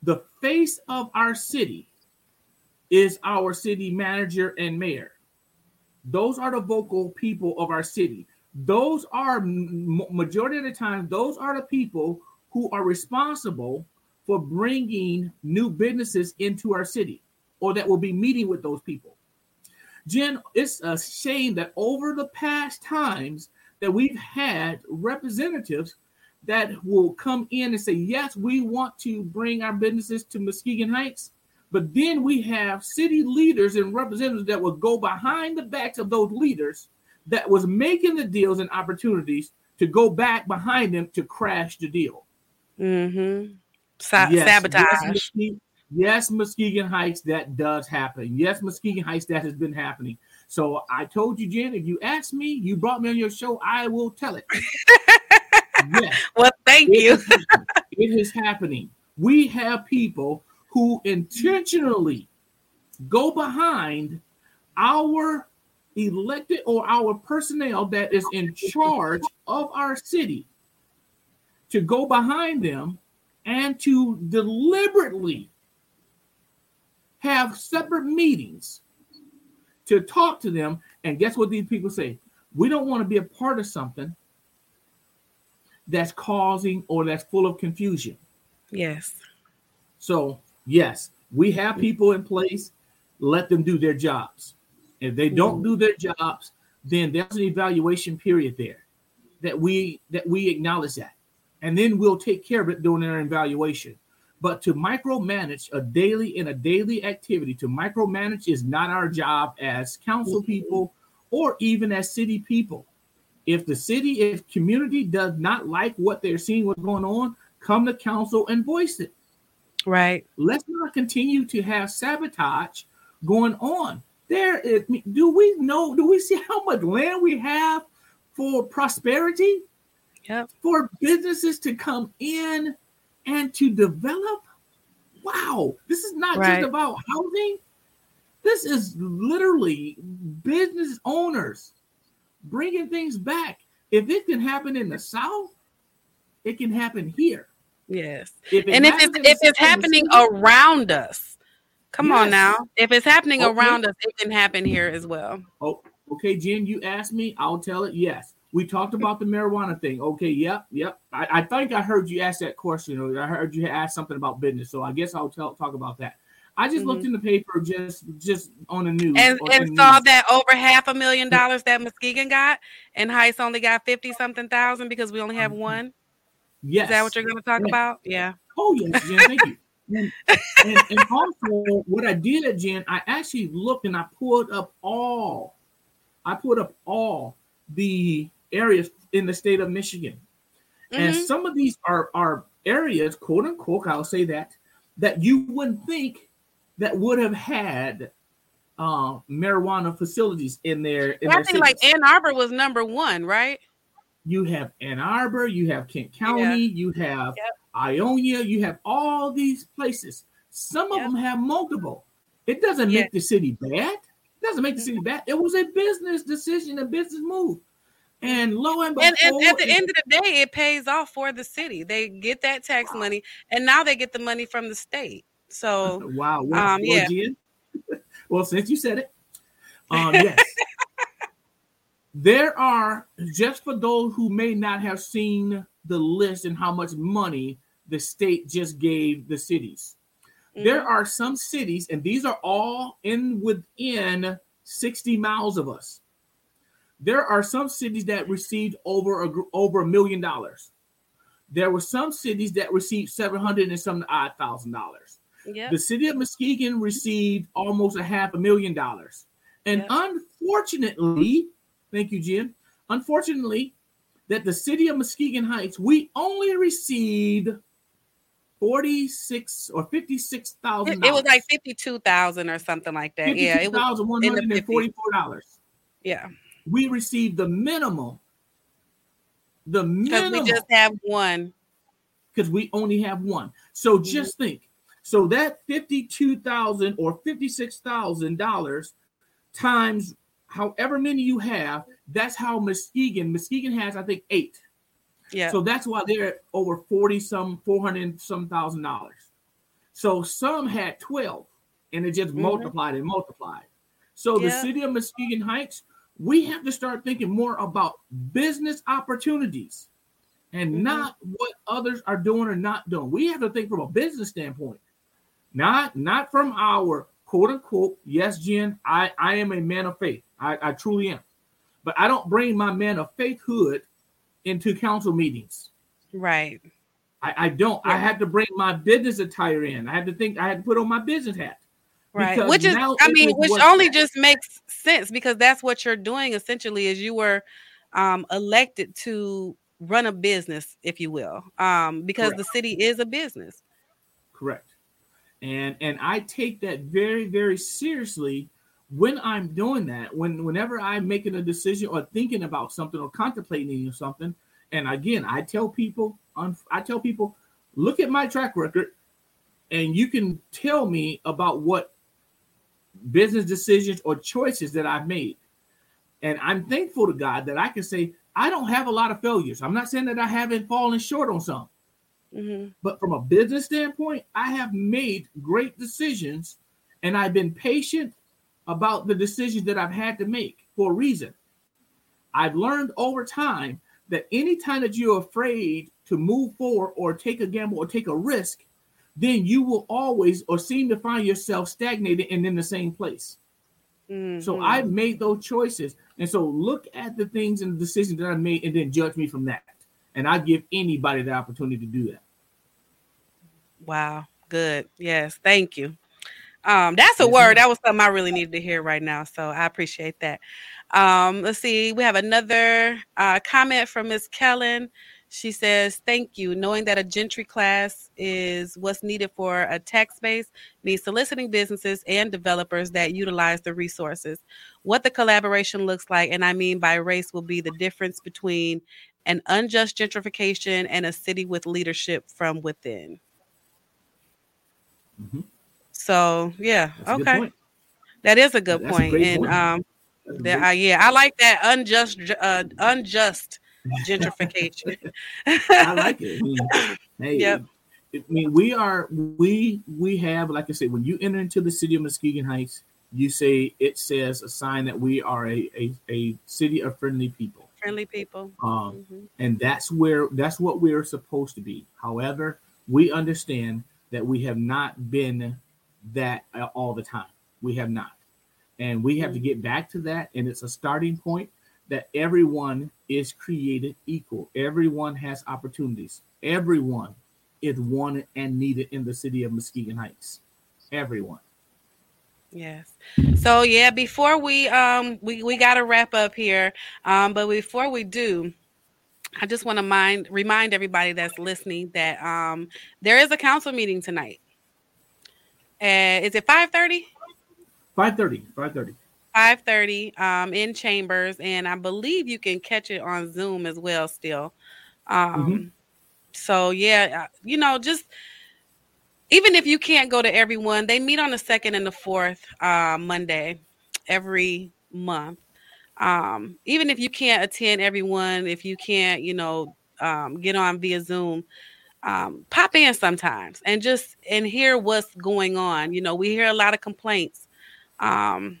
[SPEAKER 2] The face of our city is our city manager and mayor. Those are the vocal people of our city. Those are, majority of the time, those are the people who are responsible for bringing new businesses into our city, or that will be meeting with those people. Jen, it's a shame that over the past times that we've had representatives that will come in and say, yes, we want to bring our businesses to Muskegon Heights. But then we have city leaders and representatives that will go behind the backs of those leaders that was making the deals and opportunities to go back behind them to crash the deal.
[SPEAKER 1] Mm-hmm. Sa-
[SPEAKER 2] yes,
[SPEAKER 1] sabotage.
[SPEAKER 2] Yes, Muskegon, yes, Muskegon Heights, that does happen. Yes, Muskegon Heights, that has been happening. So I told you, Jen, if you ask me, you brought me on your show, I will tell it. Yes.
[SPEAKER 1] Well, thank
[SPEAKER 2] it
[SPEAKER 1] you.
[SPEAKER 2] Is, it is happening. We have people who intentionally go behind our elected or our personnel that is in charge of our city, to go behind them and to deliberately have separate meetings to talk to them. And guess what these people say? We don't want to be a part of something that's causing or that's full of confusion.
[SPEAKER 1] Yes.
[SPEAKER 2] So, yes, we have people in place. Let them do their jobs. If they don't mm-hmm. do their jobs, then there's an evaluation period there that we that we acknowledge that. And then we'll take care of it during our evaluation. But to micromanage a daily in a daily activity, to micromanage is not our job as council mm-hmm. people or even as city people. If the city, if community does not like what they're seeing, what's going on, come to council and voice it.
[SPEAKER 1] Right.
[SPEAKER 2] Let's not continue to have sabotage going on. There is, do we know, do we see how much land we have for prosperity?
[SPEAKER 1] Yep. For
[SPEAKER 2] businesses to come in and to develop? Wow. This is not right. just about housing. This is literally business owners bringing things back. If it can happen in the South, it can happen here.
[SPEAKER 1] Yes. If and if it's if it's happening around us, come yes. on now. If it's happening okay. around us, it can happen here as well.
[SPEAKER 2] Oh, okay, Jen, you asked me, I'll tell it. Yes. We talked about the marijuana thing. Okay, yep, yep. I, I think I heard you ask that question. I heard you ask something about business. So I guess I'll tell, talk about that. I just mm-hmm. looked in the paper just just on the news.
[SPEAKER 1] And, and saw news. that over half a million dollars that Muskegon got, and Heights only got fifty-something thousand because we only have one.
[SPEAKER 2] Yes.
[SPEAKER 1] Is that what you're going to talk
[SPEAKER 2] yes.
[SPEAKER 1] about? Yeah.
[SPEAKER 2] Oh, yes, Jen, thank you. And, and, and also, what I did, Jen, I actually looked and I pulled up all, I pulled up all the areas in the state of Michigan. Mm-hmm. And some of these are, are areas, quote unquote, I'll say that, that you wouldn't think that would have had uh, marijuana facilities in their in
[SPEAKER 1] I
[SPEAKER 2] their
[SPEAKER 1] think cities. Like Ann Arbor was number one, right?
[SPEAKER 2] You have Ann Arbor, you have Kent County, yeah. you have yep. Ionia, you have all these places. Some of yep. them have multiple. It doesn't yeah. make the city bad. It doesn't make the city bad. It was a business decision, a business move. And lo and behold,
[SPEAKER 1] and, and at the end of the day, it pays off for the city. They get that tax wow. money, and now they get the money from the state. So
[SPEAKER 2] wow, well,
[SPEAKER 1] um, yeah.
[SPEAKER 2] Well, well, since you said it, um, yes. There are, just for those who may not have seen the list and how much money the state just gave the cities. Mm-hmm. There are some cities, and these are all in within sixty miles of us. There are some cities that received over a, over a million dollars. There were some cities that received seven hundred and some odd thousand dollars. Yep. The city of Muskegon received almost a half a million dollars. And yep. unfortunately, thank you, Jim. Unfortunately, that the city of Muskegon Heights, we only received forty-six or fifty-six thousand dollars.
[SPEAKER 1] It was like fifty-two thousand or something like that. Yeah, it was
[SPEAKER 2] fifty-two thousand one hundred forty-four dollars.
[SPEAKER 1] Yeah.
[SPEAKER 2] We received the minimum. The minimum.
[SPEAKER 1] Because we just have one.
[SPEAKER 2] Because we only have one. So mm-hmm. just think. So that fifty-two thousand dollars or fifty-six thousand dollars times however many you have, that's how Muskegon, Muskegon has, I think, eight. Yeah. So that's why they're over forty some, four hundred some thousand dollars. So some had twelve, and it just
[SPEAKER 1] Mm-hmm.
[SPEAKER 2] multiplied and multiplied. So the
[SPEAKER 1] Yep.
[SPEAKER 2] city of Muskegon Heights, we have to start thinking more about business opportunities and
[SPEAKER 1] Mhm.
[SPEAKER 2] not what others are doing or not doing. We have to think from a business standpoint, not not from our quote unquote. Yes, Jen, I, I am a man of faith. I, I truly am. But I don't bring my man of faithhood into council meetings.
[SPEAKER 1] Right.
[SPEAKER 2] I, I don't.
[SPEAKER 1] Yeah.
[SPEAKER 2] I had to bring my business attire in. I had to think. I had to put on my business hat.
[SPEAKER 1] Right.
[SPEAKER 2] Because
[SPEAKER 1] Which is,
[SPEAKER 2] now
[SPEAKER 1] I
[SPEAKER 2] it
[SPEAKER 1] mean,
[SPEAKER 2] is
[SPEAKER 1] which
[SPEAKER 2] what's
[SPEAKER 1] only
[SPEAKER 2] at.
[SPEAKER 1] just makes sense because that's what you're doing essentially is you were um, elected to run a business, if you will, um, because
[SPEAKER 2] Correct.
[SPEAKER 1] the city is a business.
[SPEAKER 2] Correct. And and I take that very, very seriously when I'm doing that. When whenever I'm making a decision or thinking about something or contemplating something. And again, I tell people, I tell people, look at my track record, and you can tell me about what business decisions or choices that I've made. And I'm thankful to God that I can say I don't have a lot of failures. I'm not saying that I haven't fallen short on some.
[SPEAKER 1] Mm-hmm.
[SPEAKER 2] But from a business standpoint, I have made great decisions, and I've been patient about the decisions that I've had to make for a reason. I've learned over time that anytime that you're afraid to move forward or take a gamble or take a risk, then you will always or seem to find yourself stagnated and in the same place.
[SPEAKER 1] Mm-hmm.
[SPEAKER 2] So I've made those choices. And so look at the things and the decisions that I made and then judge me from that. And I give anybody the opportunity to do that.
[SPEAKER 1] Wow. Good. Yes. Thank you. Um, that's a
[SPEAKER 2] Yes,
[SPEAKER 1] word.
[SPEAKER 2] ma'am.
[SPEAKER 1] That was something I really needed to hear right now. So I appreciate that. Um, let's see. We have another uh, comment from Miss Kellen. She says, thank you. Knowing that a gentry class is what's needed for a tax base means soliciting businesses and developers that utilize the resources. What the collaboration looks like, and I mean by race, will be the difference between an unjust gentrification and a city with leadership from within.
[SPEAKER 2] Mm-hmm.
[SPEAKER 1] So, yeah.
[SPEAKER 2] That's a good
[SPEAKER 1] Okay.
[SPEAKER 2] point.
[SPEAKER 1] That is a good
[SPEAKER 2] That's a
[SPEAKER 1] point.
[SPEAKER 2] great
[SPEAKER 1] And
[SPEAKER 2] point.
[SPEAKER 1] um,
[SPEAKER 2] That's a
[SPEAKER 1] the,
[SPEAKER 2] great-
[SPEAKER 1] uh, yeah, I like that unjust, uh, unjust gentrification.
[SPEAKER 2] I like it. I mean, hey,
[SPEAKER 1] Yep.
[SPEAKER 2] I mean, we are we we have, like I said, when you enter into the city of Muskegon Heights, you say it says a sign that we are a a, a city of friendly people.
[SPEAKER 1] Friendly people.
[SPEAKER 2] Um,
[SPEAKER 1] Mhm.
[SPEAKER 2] and that's where that's what we're supposed to be. However, we understand that we have not been that uh, all the time. We have not. And we have to get back to that. And it's a starting point that everyone is created equal. Everyone has opportunities. Everyone is wanted and needed in the city of Muskegon Heights. Everyone.
[SPEAKER 1] Yes. So yeah, before we um we, we gotta wrap up here. Um, but before we do, I just want to mind remind everybody that's listening that um there is a council meeting tonight. Uh, is it five thirty?
[SPEAKER 2] five thirty. five thirty.
[SPEAKER 1] five thirty um, in Chambers, and I believe you can catch it on Zoom as well still. Um,
[SPEAKER 2] Mm-hmm.
[SPEAKER 1] So, yeah, uh, you know, just even if you can't go to everyone, they meet on the second and the fourth uh, Monday every month. Um, even if you can't attend everyone, if you can't, you know, um, get on via Zoom, um, pop in sometimes and just and hear what's going on. You know, we hear a lot of complaints. Um,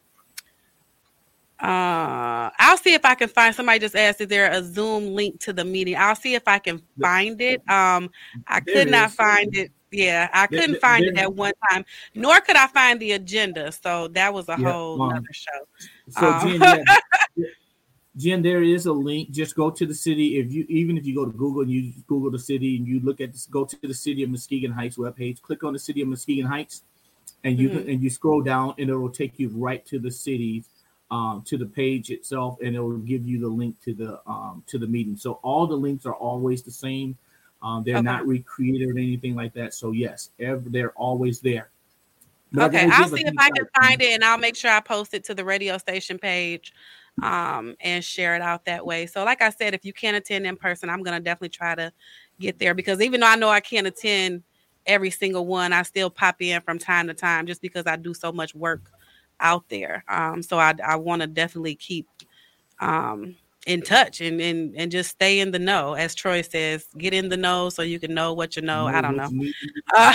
[SPEAKER 1] Uh, I'll see if I can find somebody just asked is there a Zoom link to the meeting. I'll see if I can find it. Um, I
[SPEAKER 2] There
[SPEAKER 1] could not
[SPEAKER 2] is.
[SPEAKER 1] find it. Yeah, I
[SPEAKER 2] There-
[SPEAKER 1] couldn't
[SPEAKER 2] there-
[SPEAKER 1] find it
[SPEAKER 2] there-
[SPEAKER 1] at one time, nor could I find the agenda. So that was a
[SPEAKER 2] Yeah,
[SPEAKER 1] whole
[SPEAKER 2] um,
[SPEAKER 1] nother show.
[SPEAKER 2] So
[SPEAKER 1] Um,
[SPEAKER 2] Jen, yeah, Jen, there is a link. Just go to the city. If you even if you go to Google and you Google the city and you look at this, go to the city of Muskegon Heights webpage. Click on the city of Muskegon Heights, and you
[SPEAKER 1] Mhm.
[SPEAKER 2] can, and you scroll down, and it will take you right to the city, um, to the page itself, and it will give you the link to the um, to the meeting. So all the links are always the same. Um, they're
[SPEAKER 1] Okay.
[SPEAKER 2] not recreated or anything like that. So yes, every, they're always there. But I
[SPEAKER 1] Okay,
[SPEAKER 2] gotta
[SPEAKER 1] I'll
[SPEAKER 2] give a
[SPEAKER 1] see if
[SPEAKER 2] huge
[SPEAKER 1] I can
[SPEAKER 2] shout-
[SPEAKER 1] find it, and I'll make sure I post it to the radio station page, um, and share it out that way. So, like I said, if you can't attend in person, I'm gonna definitely try to get there because even though I know I can't attend every single one, I still pop in from time to time just because I do so much work out there. Um, so I I want to definitely keep um in touch and, and and just stay in the know, as Troy says, get in the know so you can know what you know. I don't
[SPEAKER 2] what
[SPEAKER 1] know.
[SPEAKER 2] you need.
[SPEAKER 1] Uh,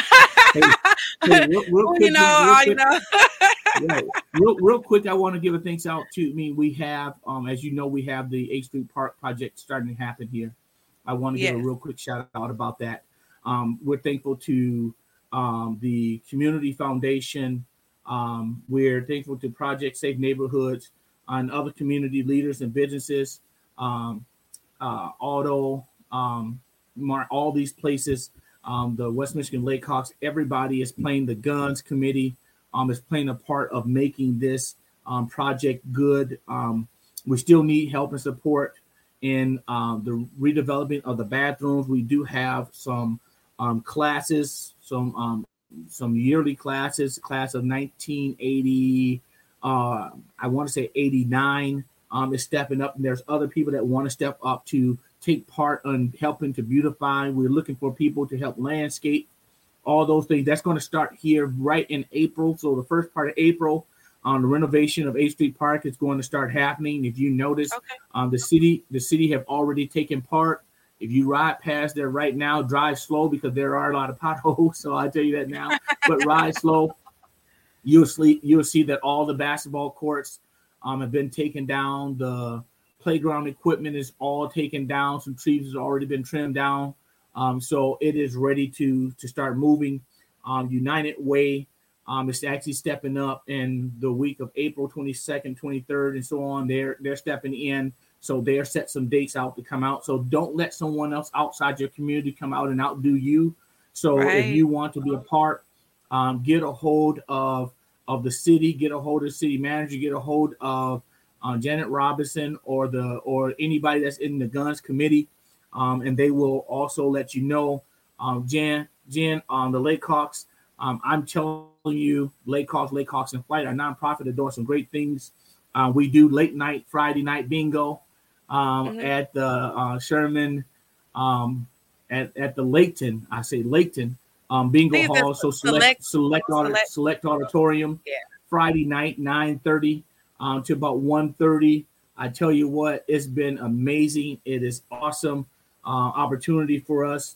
[SPEAKER 2] Hey, hey, real, real
[SPEAKER 1] Well,
[SPEAKER 2] quick,
[SPEAKER 1] you know,
[SPEAKER 2] Jen, real
[SPEAKER 1] all you
[SPEAKER 2] quick.
[SPEAKER 1] know.
[SPEAKER 2] Right. Real, real quick, I want to give a thanks out to. I mean, we have, um, as you know, we have the H Street Park project starting to happen here. I want to give a
[SPEAKER 1] Yes.
[SPEAKER 2] real quick shout out about that. Um, we're thankful to um, the Community Foundation. Um, we're thankful to Project Safe Neighborhoods and other community leaders and businesses. Um, uh, Auto, um, Mar- all these places, um, the West Michigan Lakehawks, everybody is playing. The Guns Committee um, is playing a part of making this um, project good. Um, we still need help and support in um, the redevelopment of the bathrooms. We do have some um, classes, some um, some yearly classes, class of nineteen eighty, uh, I want to say eighty-nine um, is stepping up, and there's other people that want to step up to take part in helping to beautify. We're looking for people to help landscape, all those things. That's going to start here right in April. So the first part of April, um, the renovation of H Street Park is going to start happening. If you notice,
[SPEAKER 1] Okay.
[SPEAKER 2] um, the city, the city have already taken part. If you ride past there right now, drive slow because there are a lot of potholes. So I tell you that now, but ride slow. You'll see, you'll see that all the basketball courts um, have been taken down. The playground equipment is all taken down. Some trees has already been trimmed down. Um, so it is ready to to start moving. Um, United Way um, is actually stepping up in the week of April twenty-second, twenty-third, and so on. They're they're stepping in. So they're set some dates out to come out. So don't let someone else outside your community come out and outdo you. So
[SPEAKER 1] Right.
[SPEAKER 2] if you want to be a part, um, get a hold of of the city, get a hold of the city manager, get a hold of uh, Janet Robinson or the or anybody that's in the Guns Committee, um, and they will also let you know. Um, Jan, Jan, on the Lakehawks, um, I'm telling you, Lakehawks, Lakehawks in Flight, our nonprofit, are doing some great things. Uh, we do late night Friday night bingo um,
[SPEAKER 1] Mhm.
[SPEAKER 2] at the uh, Sherman, um, at at the Layton. I say Layton um, bingo
[SPEAKER 1] These are
[SPEAKER 2] hall. So
[SPEAKER 1] select,
[SPEAKER 2] select select audit,
[SPEAKER 1] select.
[SPEAKER 2] select auditorium.
[SPEAKER 1] Yeah.
[SPEAKER 2] Friday night nine thirty um, to about one thirty. I tell you what, it's been amazing. It is awesome uh, opportunity for us.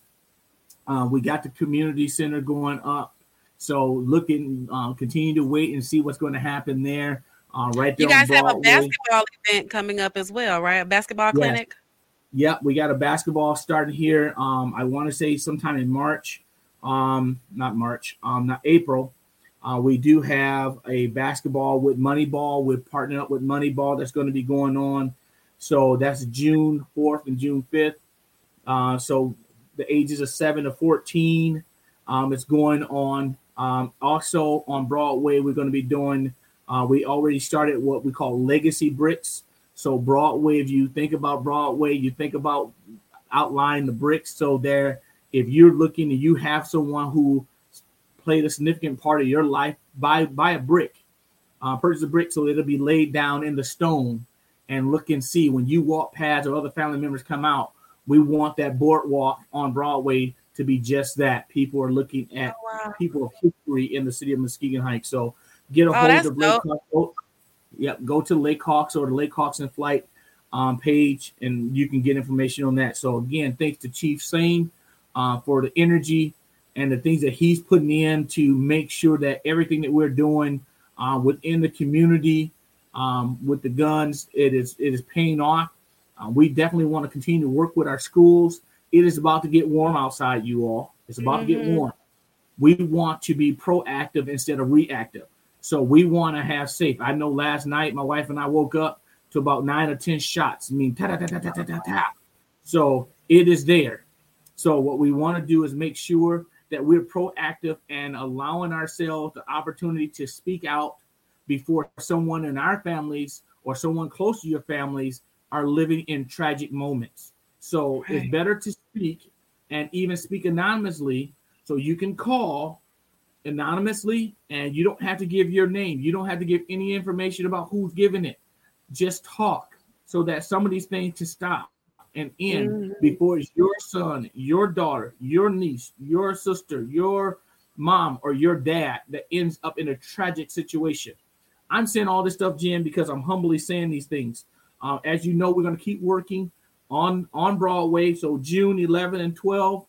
[SPEAKER 2] Uh, we got the community center going up. So looking, uh, continue to wait and see what's going to happen there. Uh, right
[SPEAKER 1] You
[SPEAKER 2] there on
[SPEAKER 1] guys have a
[SPEAKER 2] Broadway.
[SPEAKER 1] basketball event coming up as well, right? A basketball
[SPEAKER 2] Yes.
[SPEAKER 1] clinic.
[SPEAKER 2] Yep, we got a basketball starting here. Um, I want to say sometime in March, um, not March, um, not April. Uh, we do have a basketball with Moneyball. We're partnering up with Moneyball. That's going to be going on. So that's June fourth and June fifth. Uh, so the ages of seven to fourteen. Um, it's going on. Um, also on Broadway, we're going to be doing. Uh, we already started what we call legacy bricks. So Broadway, if you think about Broadway, you think about outlining the bricks. So there, if you're looking and you have someone who played a significant part of your life, buy buy a brick, uh, purchase a brick so it'll be laid down in the stone, and look and see when you walk past or other family members come out. We want that boardwalk on Broadway to be just that. People are looking at
[SPEAKER 1] Oh, wow.
[SPEAKER 2] people of history in the city of Muskegon Heights. So get a
[SPEAKER 1] Oh,
[SPEAKER 2] hold
[SPEAKER 1] that's
[SPEAKER 2] of Lake
[SPEAKER 1] dope.
[SPEAKER 2] Hawks. Go, yep, go to Lake Hawks or the Lake Hawks in Flight um, page, and you can get information on that. So again, thanks to Chief Sane uh, for the energy and the things that he's putting in to make sure that everything that we're doing uh, within the community um, with the guns, it is it is paying off. Uh, we definitely want to continue to work with our schools. It is about to get warm outside, you all. It's about mm-hmm. to get warm. We want to be proactive instead of reactive. So we want to have safe. I know last night my wife and I woke up to about nine or ten shots. I mean, ta ta ta ta ta ta ta ta. So it is there. So what we want to do is make sure that we're proactive and allowing ourselves the opportunity to speak out before someone in our families or someone close to your families are living in tragic moments. So right. It's better to speak and even speak anonymously. So you can call anonymously and you don't have to give your name. You don't have to give any information about who's giving it. Just talk so that some of these things can stop and end mm-hmm. before it's your son, your daughter, your niece, your sister, your mom, or your dad that ends up in a tragic situation. I'm saying all this stuff, Jen, because I'm humbly saying these things. Uh, as you know, we're going to keep working on, on Broadway. So June eleventh and twelfth,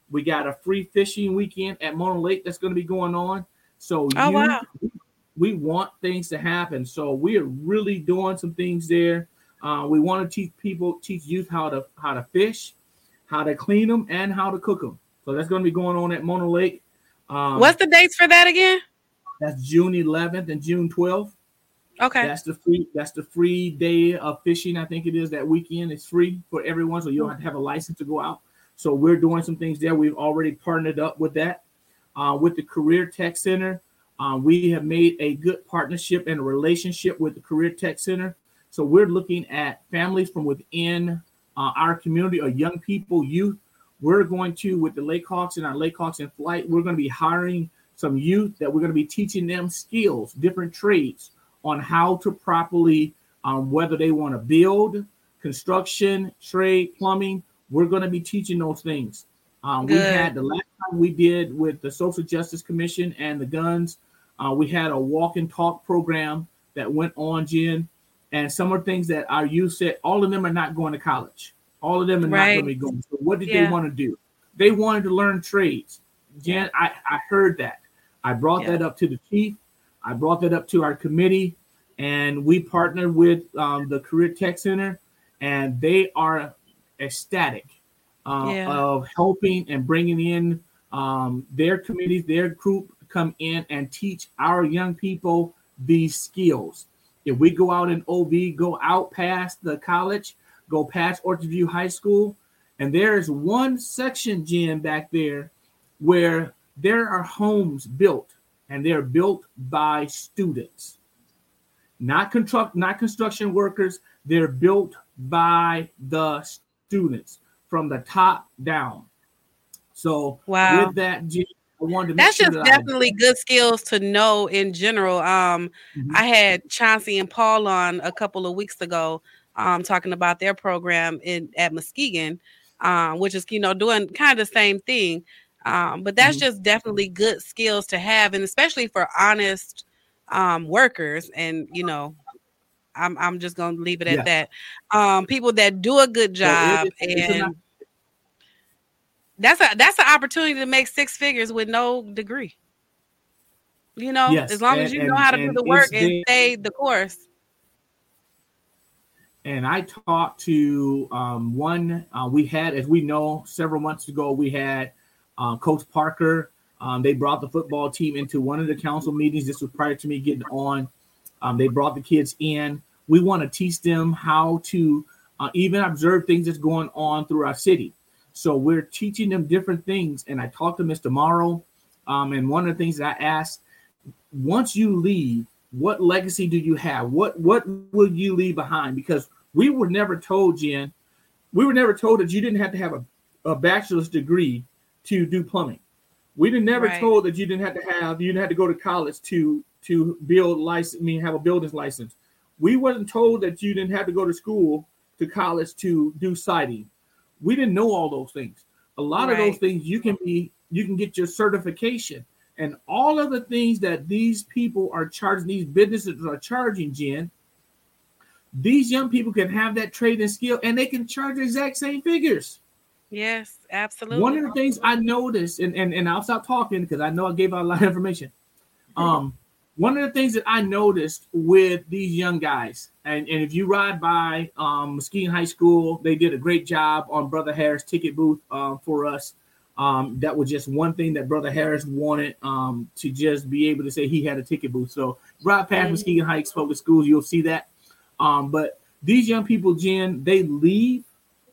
[SPEAKER 2] We got a free fishing weekend at Mona Lake that's going to be going on. So
[SPEAKER 1] Oh,
[SPEAKER 2] you,
[SPEAKER 1] wow.
[SPEAKER 2] we want things to happen. So we are really doing some things there. Uh, we want to teach people, teach youth how to how to fish, how to clean them, and how to cook them. So that's going to be going on at Mona Lake. Um,
[SPEAKER 1] What's the dates for that again?
[SPEAKER 2] That's June eleventh and June twelfth.
[SPEAKER 1] Okay.
[SPEAKER 2] That's the free. That's the free day of fishing. I think it is that weekend. It's free for everyone, so you don't have to have a license to go out. So we're doing some things there. We've already partnered up with that, uh, with the Career Tech Center. Uh, we have made a good partnership and a relationship with the Career Tech Center. So we're looking at families from within uh, our community, or young people, youth. We're going to, with the Lake Hawks and our Lake Hawks in Flight, we're going to be hiring some youth that we're going to be teaching them skills, different trades on how to properly, um, whether they want to build, construction, trade, plumbing. We're going to be teaching those things. Um, we had the last time we did with the Social Justice Commission and the guns, uh, we had a walk and talk program that went on, Jen. And some of the things that our youth said, all of them are not going to college. All of them are right. not going to be going. So what did yeah. they want to do? They wanted to learn trades. Jen, yeah. I, I heard that. I brought yeah. that up to the chief. I brought that up to our committee, and we partnered with um, the Career Tech Center, and they are ecstatic uh, yeah. of helping and bringing in um, their committees, their group come in and teach our young people these skills. If we go out in O V, go out past the college, go past Orchard View High School, and there is one section, Jen, back there where there are homes built, and they're built by students, not construct, not construction workers. They're built by the students from the top down. So
[SPEAKER 1] wow.
[SPEAKER 2] with that, Jen, I wanted to make
[SPEAKER 1] That's
[SPEAKER 2] sure
[SPEAKER 1] just
[SPEAKER 2] that
[SPEAKER 1] definitely good skills to know in general. Um, mm-hmm. I had Chauncey and Paul on a couple of weeks ago, um, talking about their program in at Muskegon, um, which is, you know, doing kind of the same thing. Um, but that's mm-hmm. just definitely good skills to have, and especially for honest um, workers. And, you know, I'm I'm just going to leave it at yeah. that. Um, people that do a good job, so it, it, and that's a that's an opportunity to make six figures with no degree. You know, yes. as long and, as you and, know how to do the work and the, stay the course.
[SPEAKER 2] And I talked to um, one, uh, we had, as we know, several months ago, we had uh, Coach Parker. Um, they brought the football team into one of the council meetings. This was prior to me getting on. Um, they brought the kids in. We want to teach them how to uh, even observe things that's going on through our city. So we're teaching them different things. And I talked to Mister Morrow. Um, and one of the things that I asked, once you leave, what legacy do you have? What what will you leave behind? Because we were never told, Jen, we were never told that you didn't have to have a, a bachelor's degree to do plumbing. We didn't never right. told that you didn't have to have, you didn't have to go to college to to build license, I mean, have a builder's license. We wasn't told that you didn't have to go to school to college to do siding. We didn't know all those things. A lot right. of those things you can be, you can get your certification. And all of the things that these people are charging, these businesses are charging, Jen, these young people can have that trade and skill, and they can charge the exact same figures.
[SPEAKER 1] Yes, absolutely.
[SPEAKER 2] One of the things I noticed, and, and, and I'll stop talking because I know I gave out a lot of information. Um, one of the things that I noticed with these young guys, and, and if you ride by um, Muskegon High School, they did a great job on Brother Harris' ticket booth uh, for us. Um, that was just one thing that Brother Harris wanted um, to just be able to say he had a ticket booth. So ride past mm-hmm. Muskegon Heights Public Schools, you'll see that. Um, but these young people, Jen, they leave.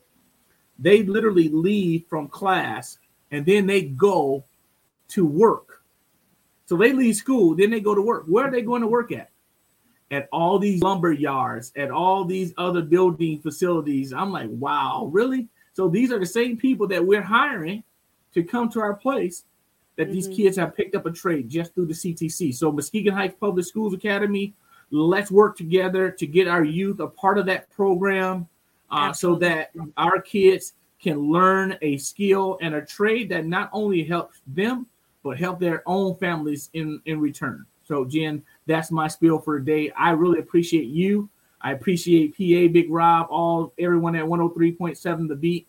[SPEAKER 2] They literally leave from class and then they go to work. So they leave school, then they go to work. Where are they going to work at? At all these lumber yards, at all these other building facilities. I'm like, wow, really? So these are the same people that we're hiring to come to our place that mm-hmm. these kids have picked up a trade just through the C T C. So Muskegon Heights Public Schools Academy, let's work together to get our youth a part of that program uh, so that our kids can learn a skill and a trade that not only helps them, but help their own families in, in return. So, Jen, that's my spiel for today. I really appreciate you. I appreciate P A, Big Rob, all everyone at one oh three point seven The Beat.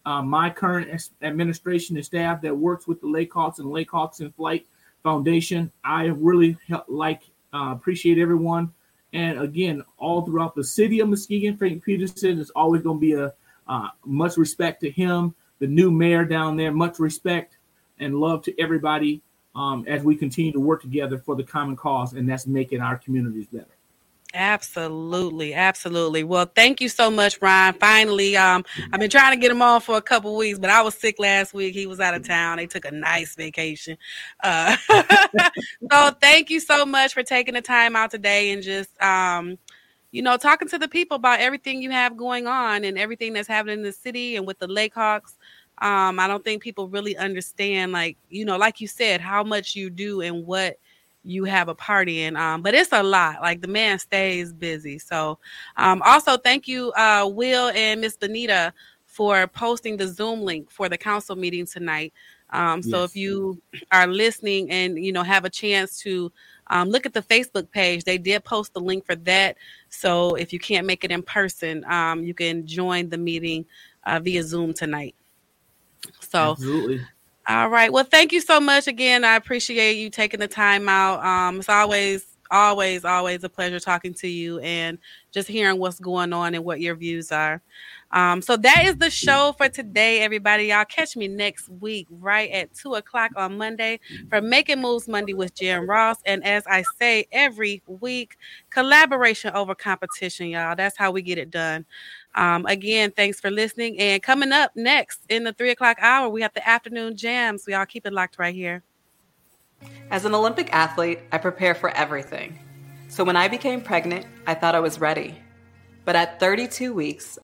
[SPEAKER 2] uh, my current as- administration and staff that works with the Lake Hawks and Lake Hawks in Flight Foundation. I really help, like uh, appreciate everyone. And again, all throughout the city of Muskegon, Frank Peterson is always going to be a uh, much respect to him, the new mayor down there, much respect and love to everybody um, as we continue to work together for the common cause, and that's making our communities better.
[SPEAKER 1] Absolutely, absolutely. Well, thank you so much, Ron. Finally, um, I've been trying to get him on for a couple weeks, but I was sick last week. He was out of town. They took a nice vacation. Uh, so thank you so much for taking the time out today and just, um, you know, talking to the people about everything you have going on and everything that's happening in the city and with the Lake Hawks. Um, I don't think people really understand, like, you know, like you said, how much you do and what you have a party in. Um, but it's a lot. Like, the man stays busy. So um, also thank you, uh, Will and Miss Benita, for posting the Zoom link for the council meeting tonight. Um, so
[SPEAKER 2] Yes.
[SPEAKER 1] if you are listening and, you know, have a chance to um, look at the Facebook page, they did post the link for that. So if you can't make it in person, um, you can join the meeting uh, via Zoom tonight. So
[SPEAKER 2] Absolutely.
[SPEAKER 1] All right. Well, thank you so much again. I appreciate you taking the time out. Um, it's always, always, always a pleasure talking to you and just hearing what's going on and what your views are. Um, so that is the show for today, everybody. Y'all catch me next week right at two o'clock on Monday for Making Moves Monday with Jen Ross. And as I say every week, collaboration over competition, y'all. That's how we get it done. Um, again, thanks for listening. And coming up next in the three o'clock hour, we have the afternoon jams. We all keep it locked right here.
[SPEAKER 3] As an Olympic athlete, I prepare for everything. So when I became pregnant, I thought I was ready. But at thirty-two weeks,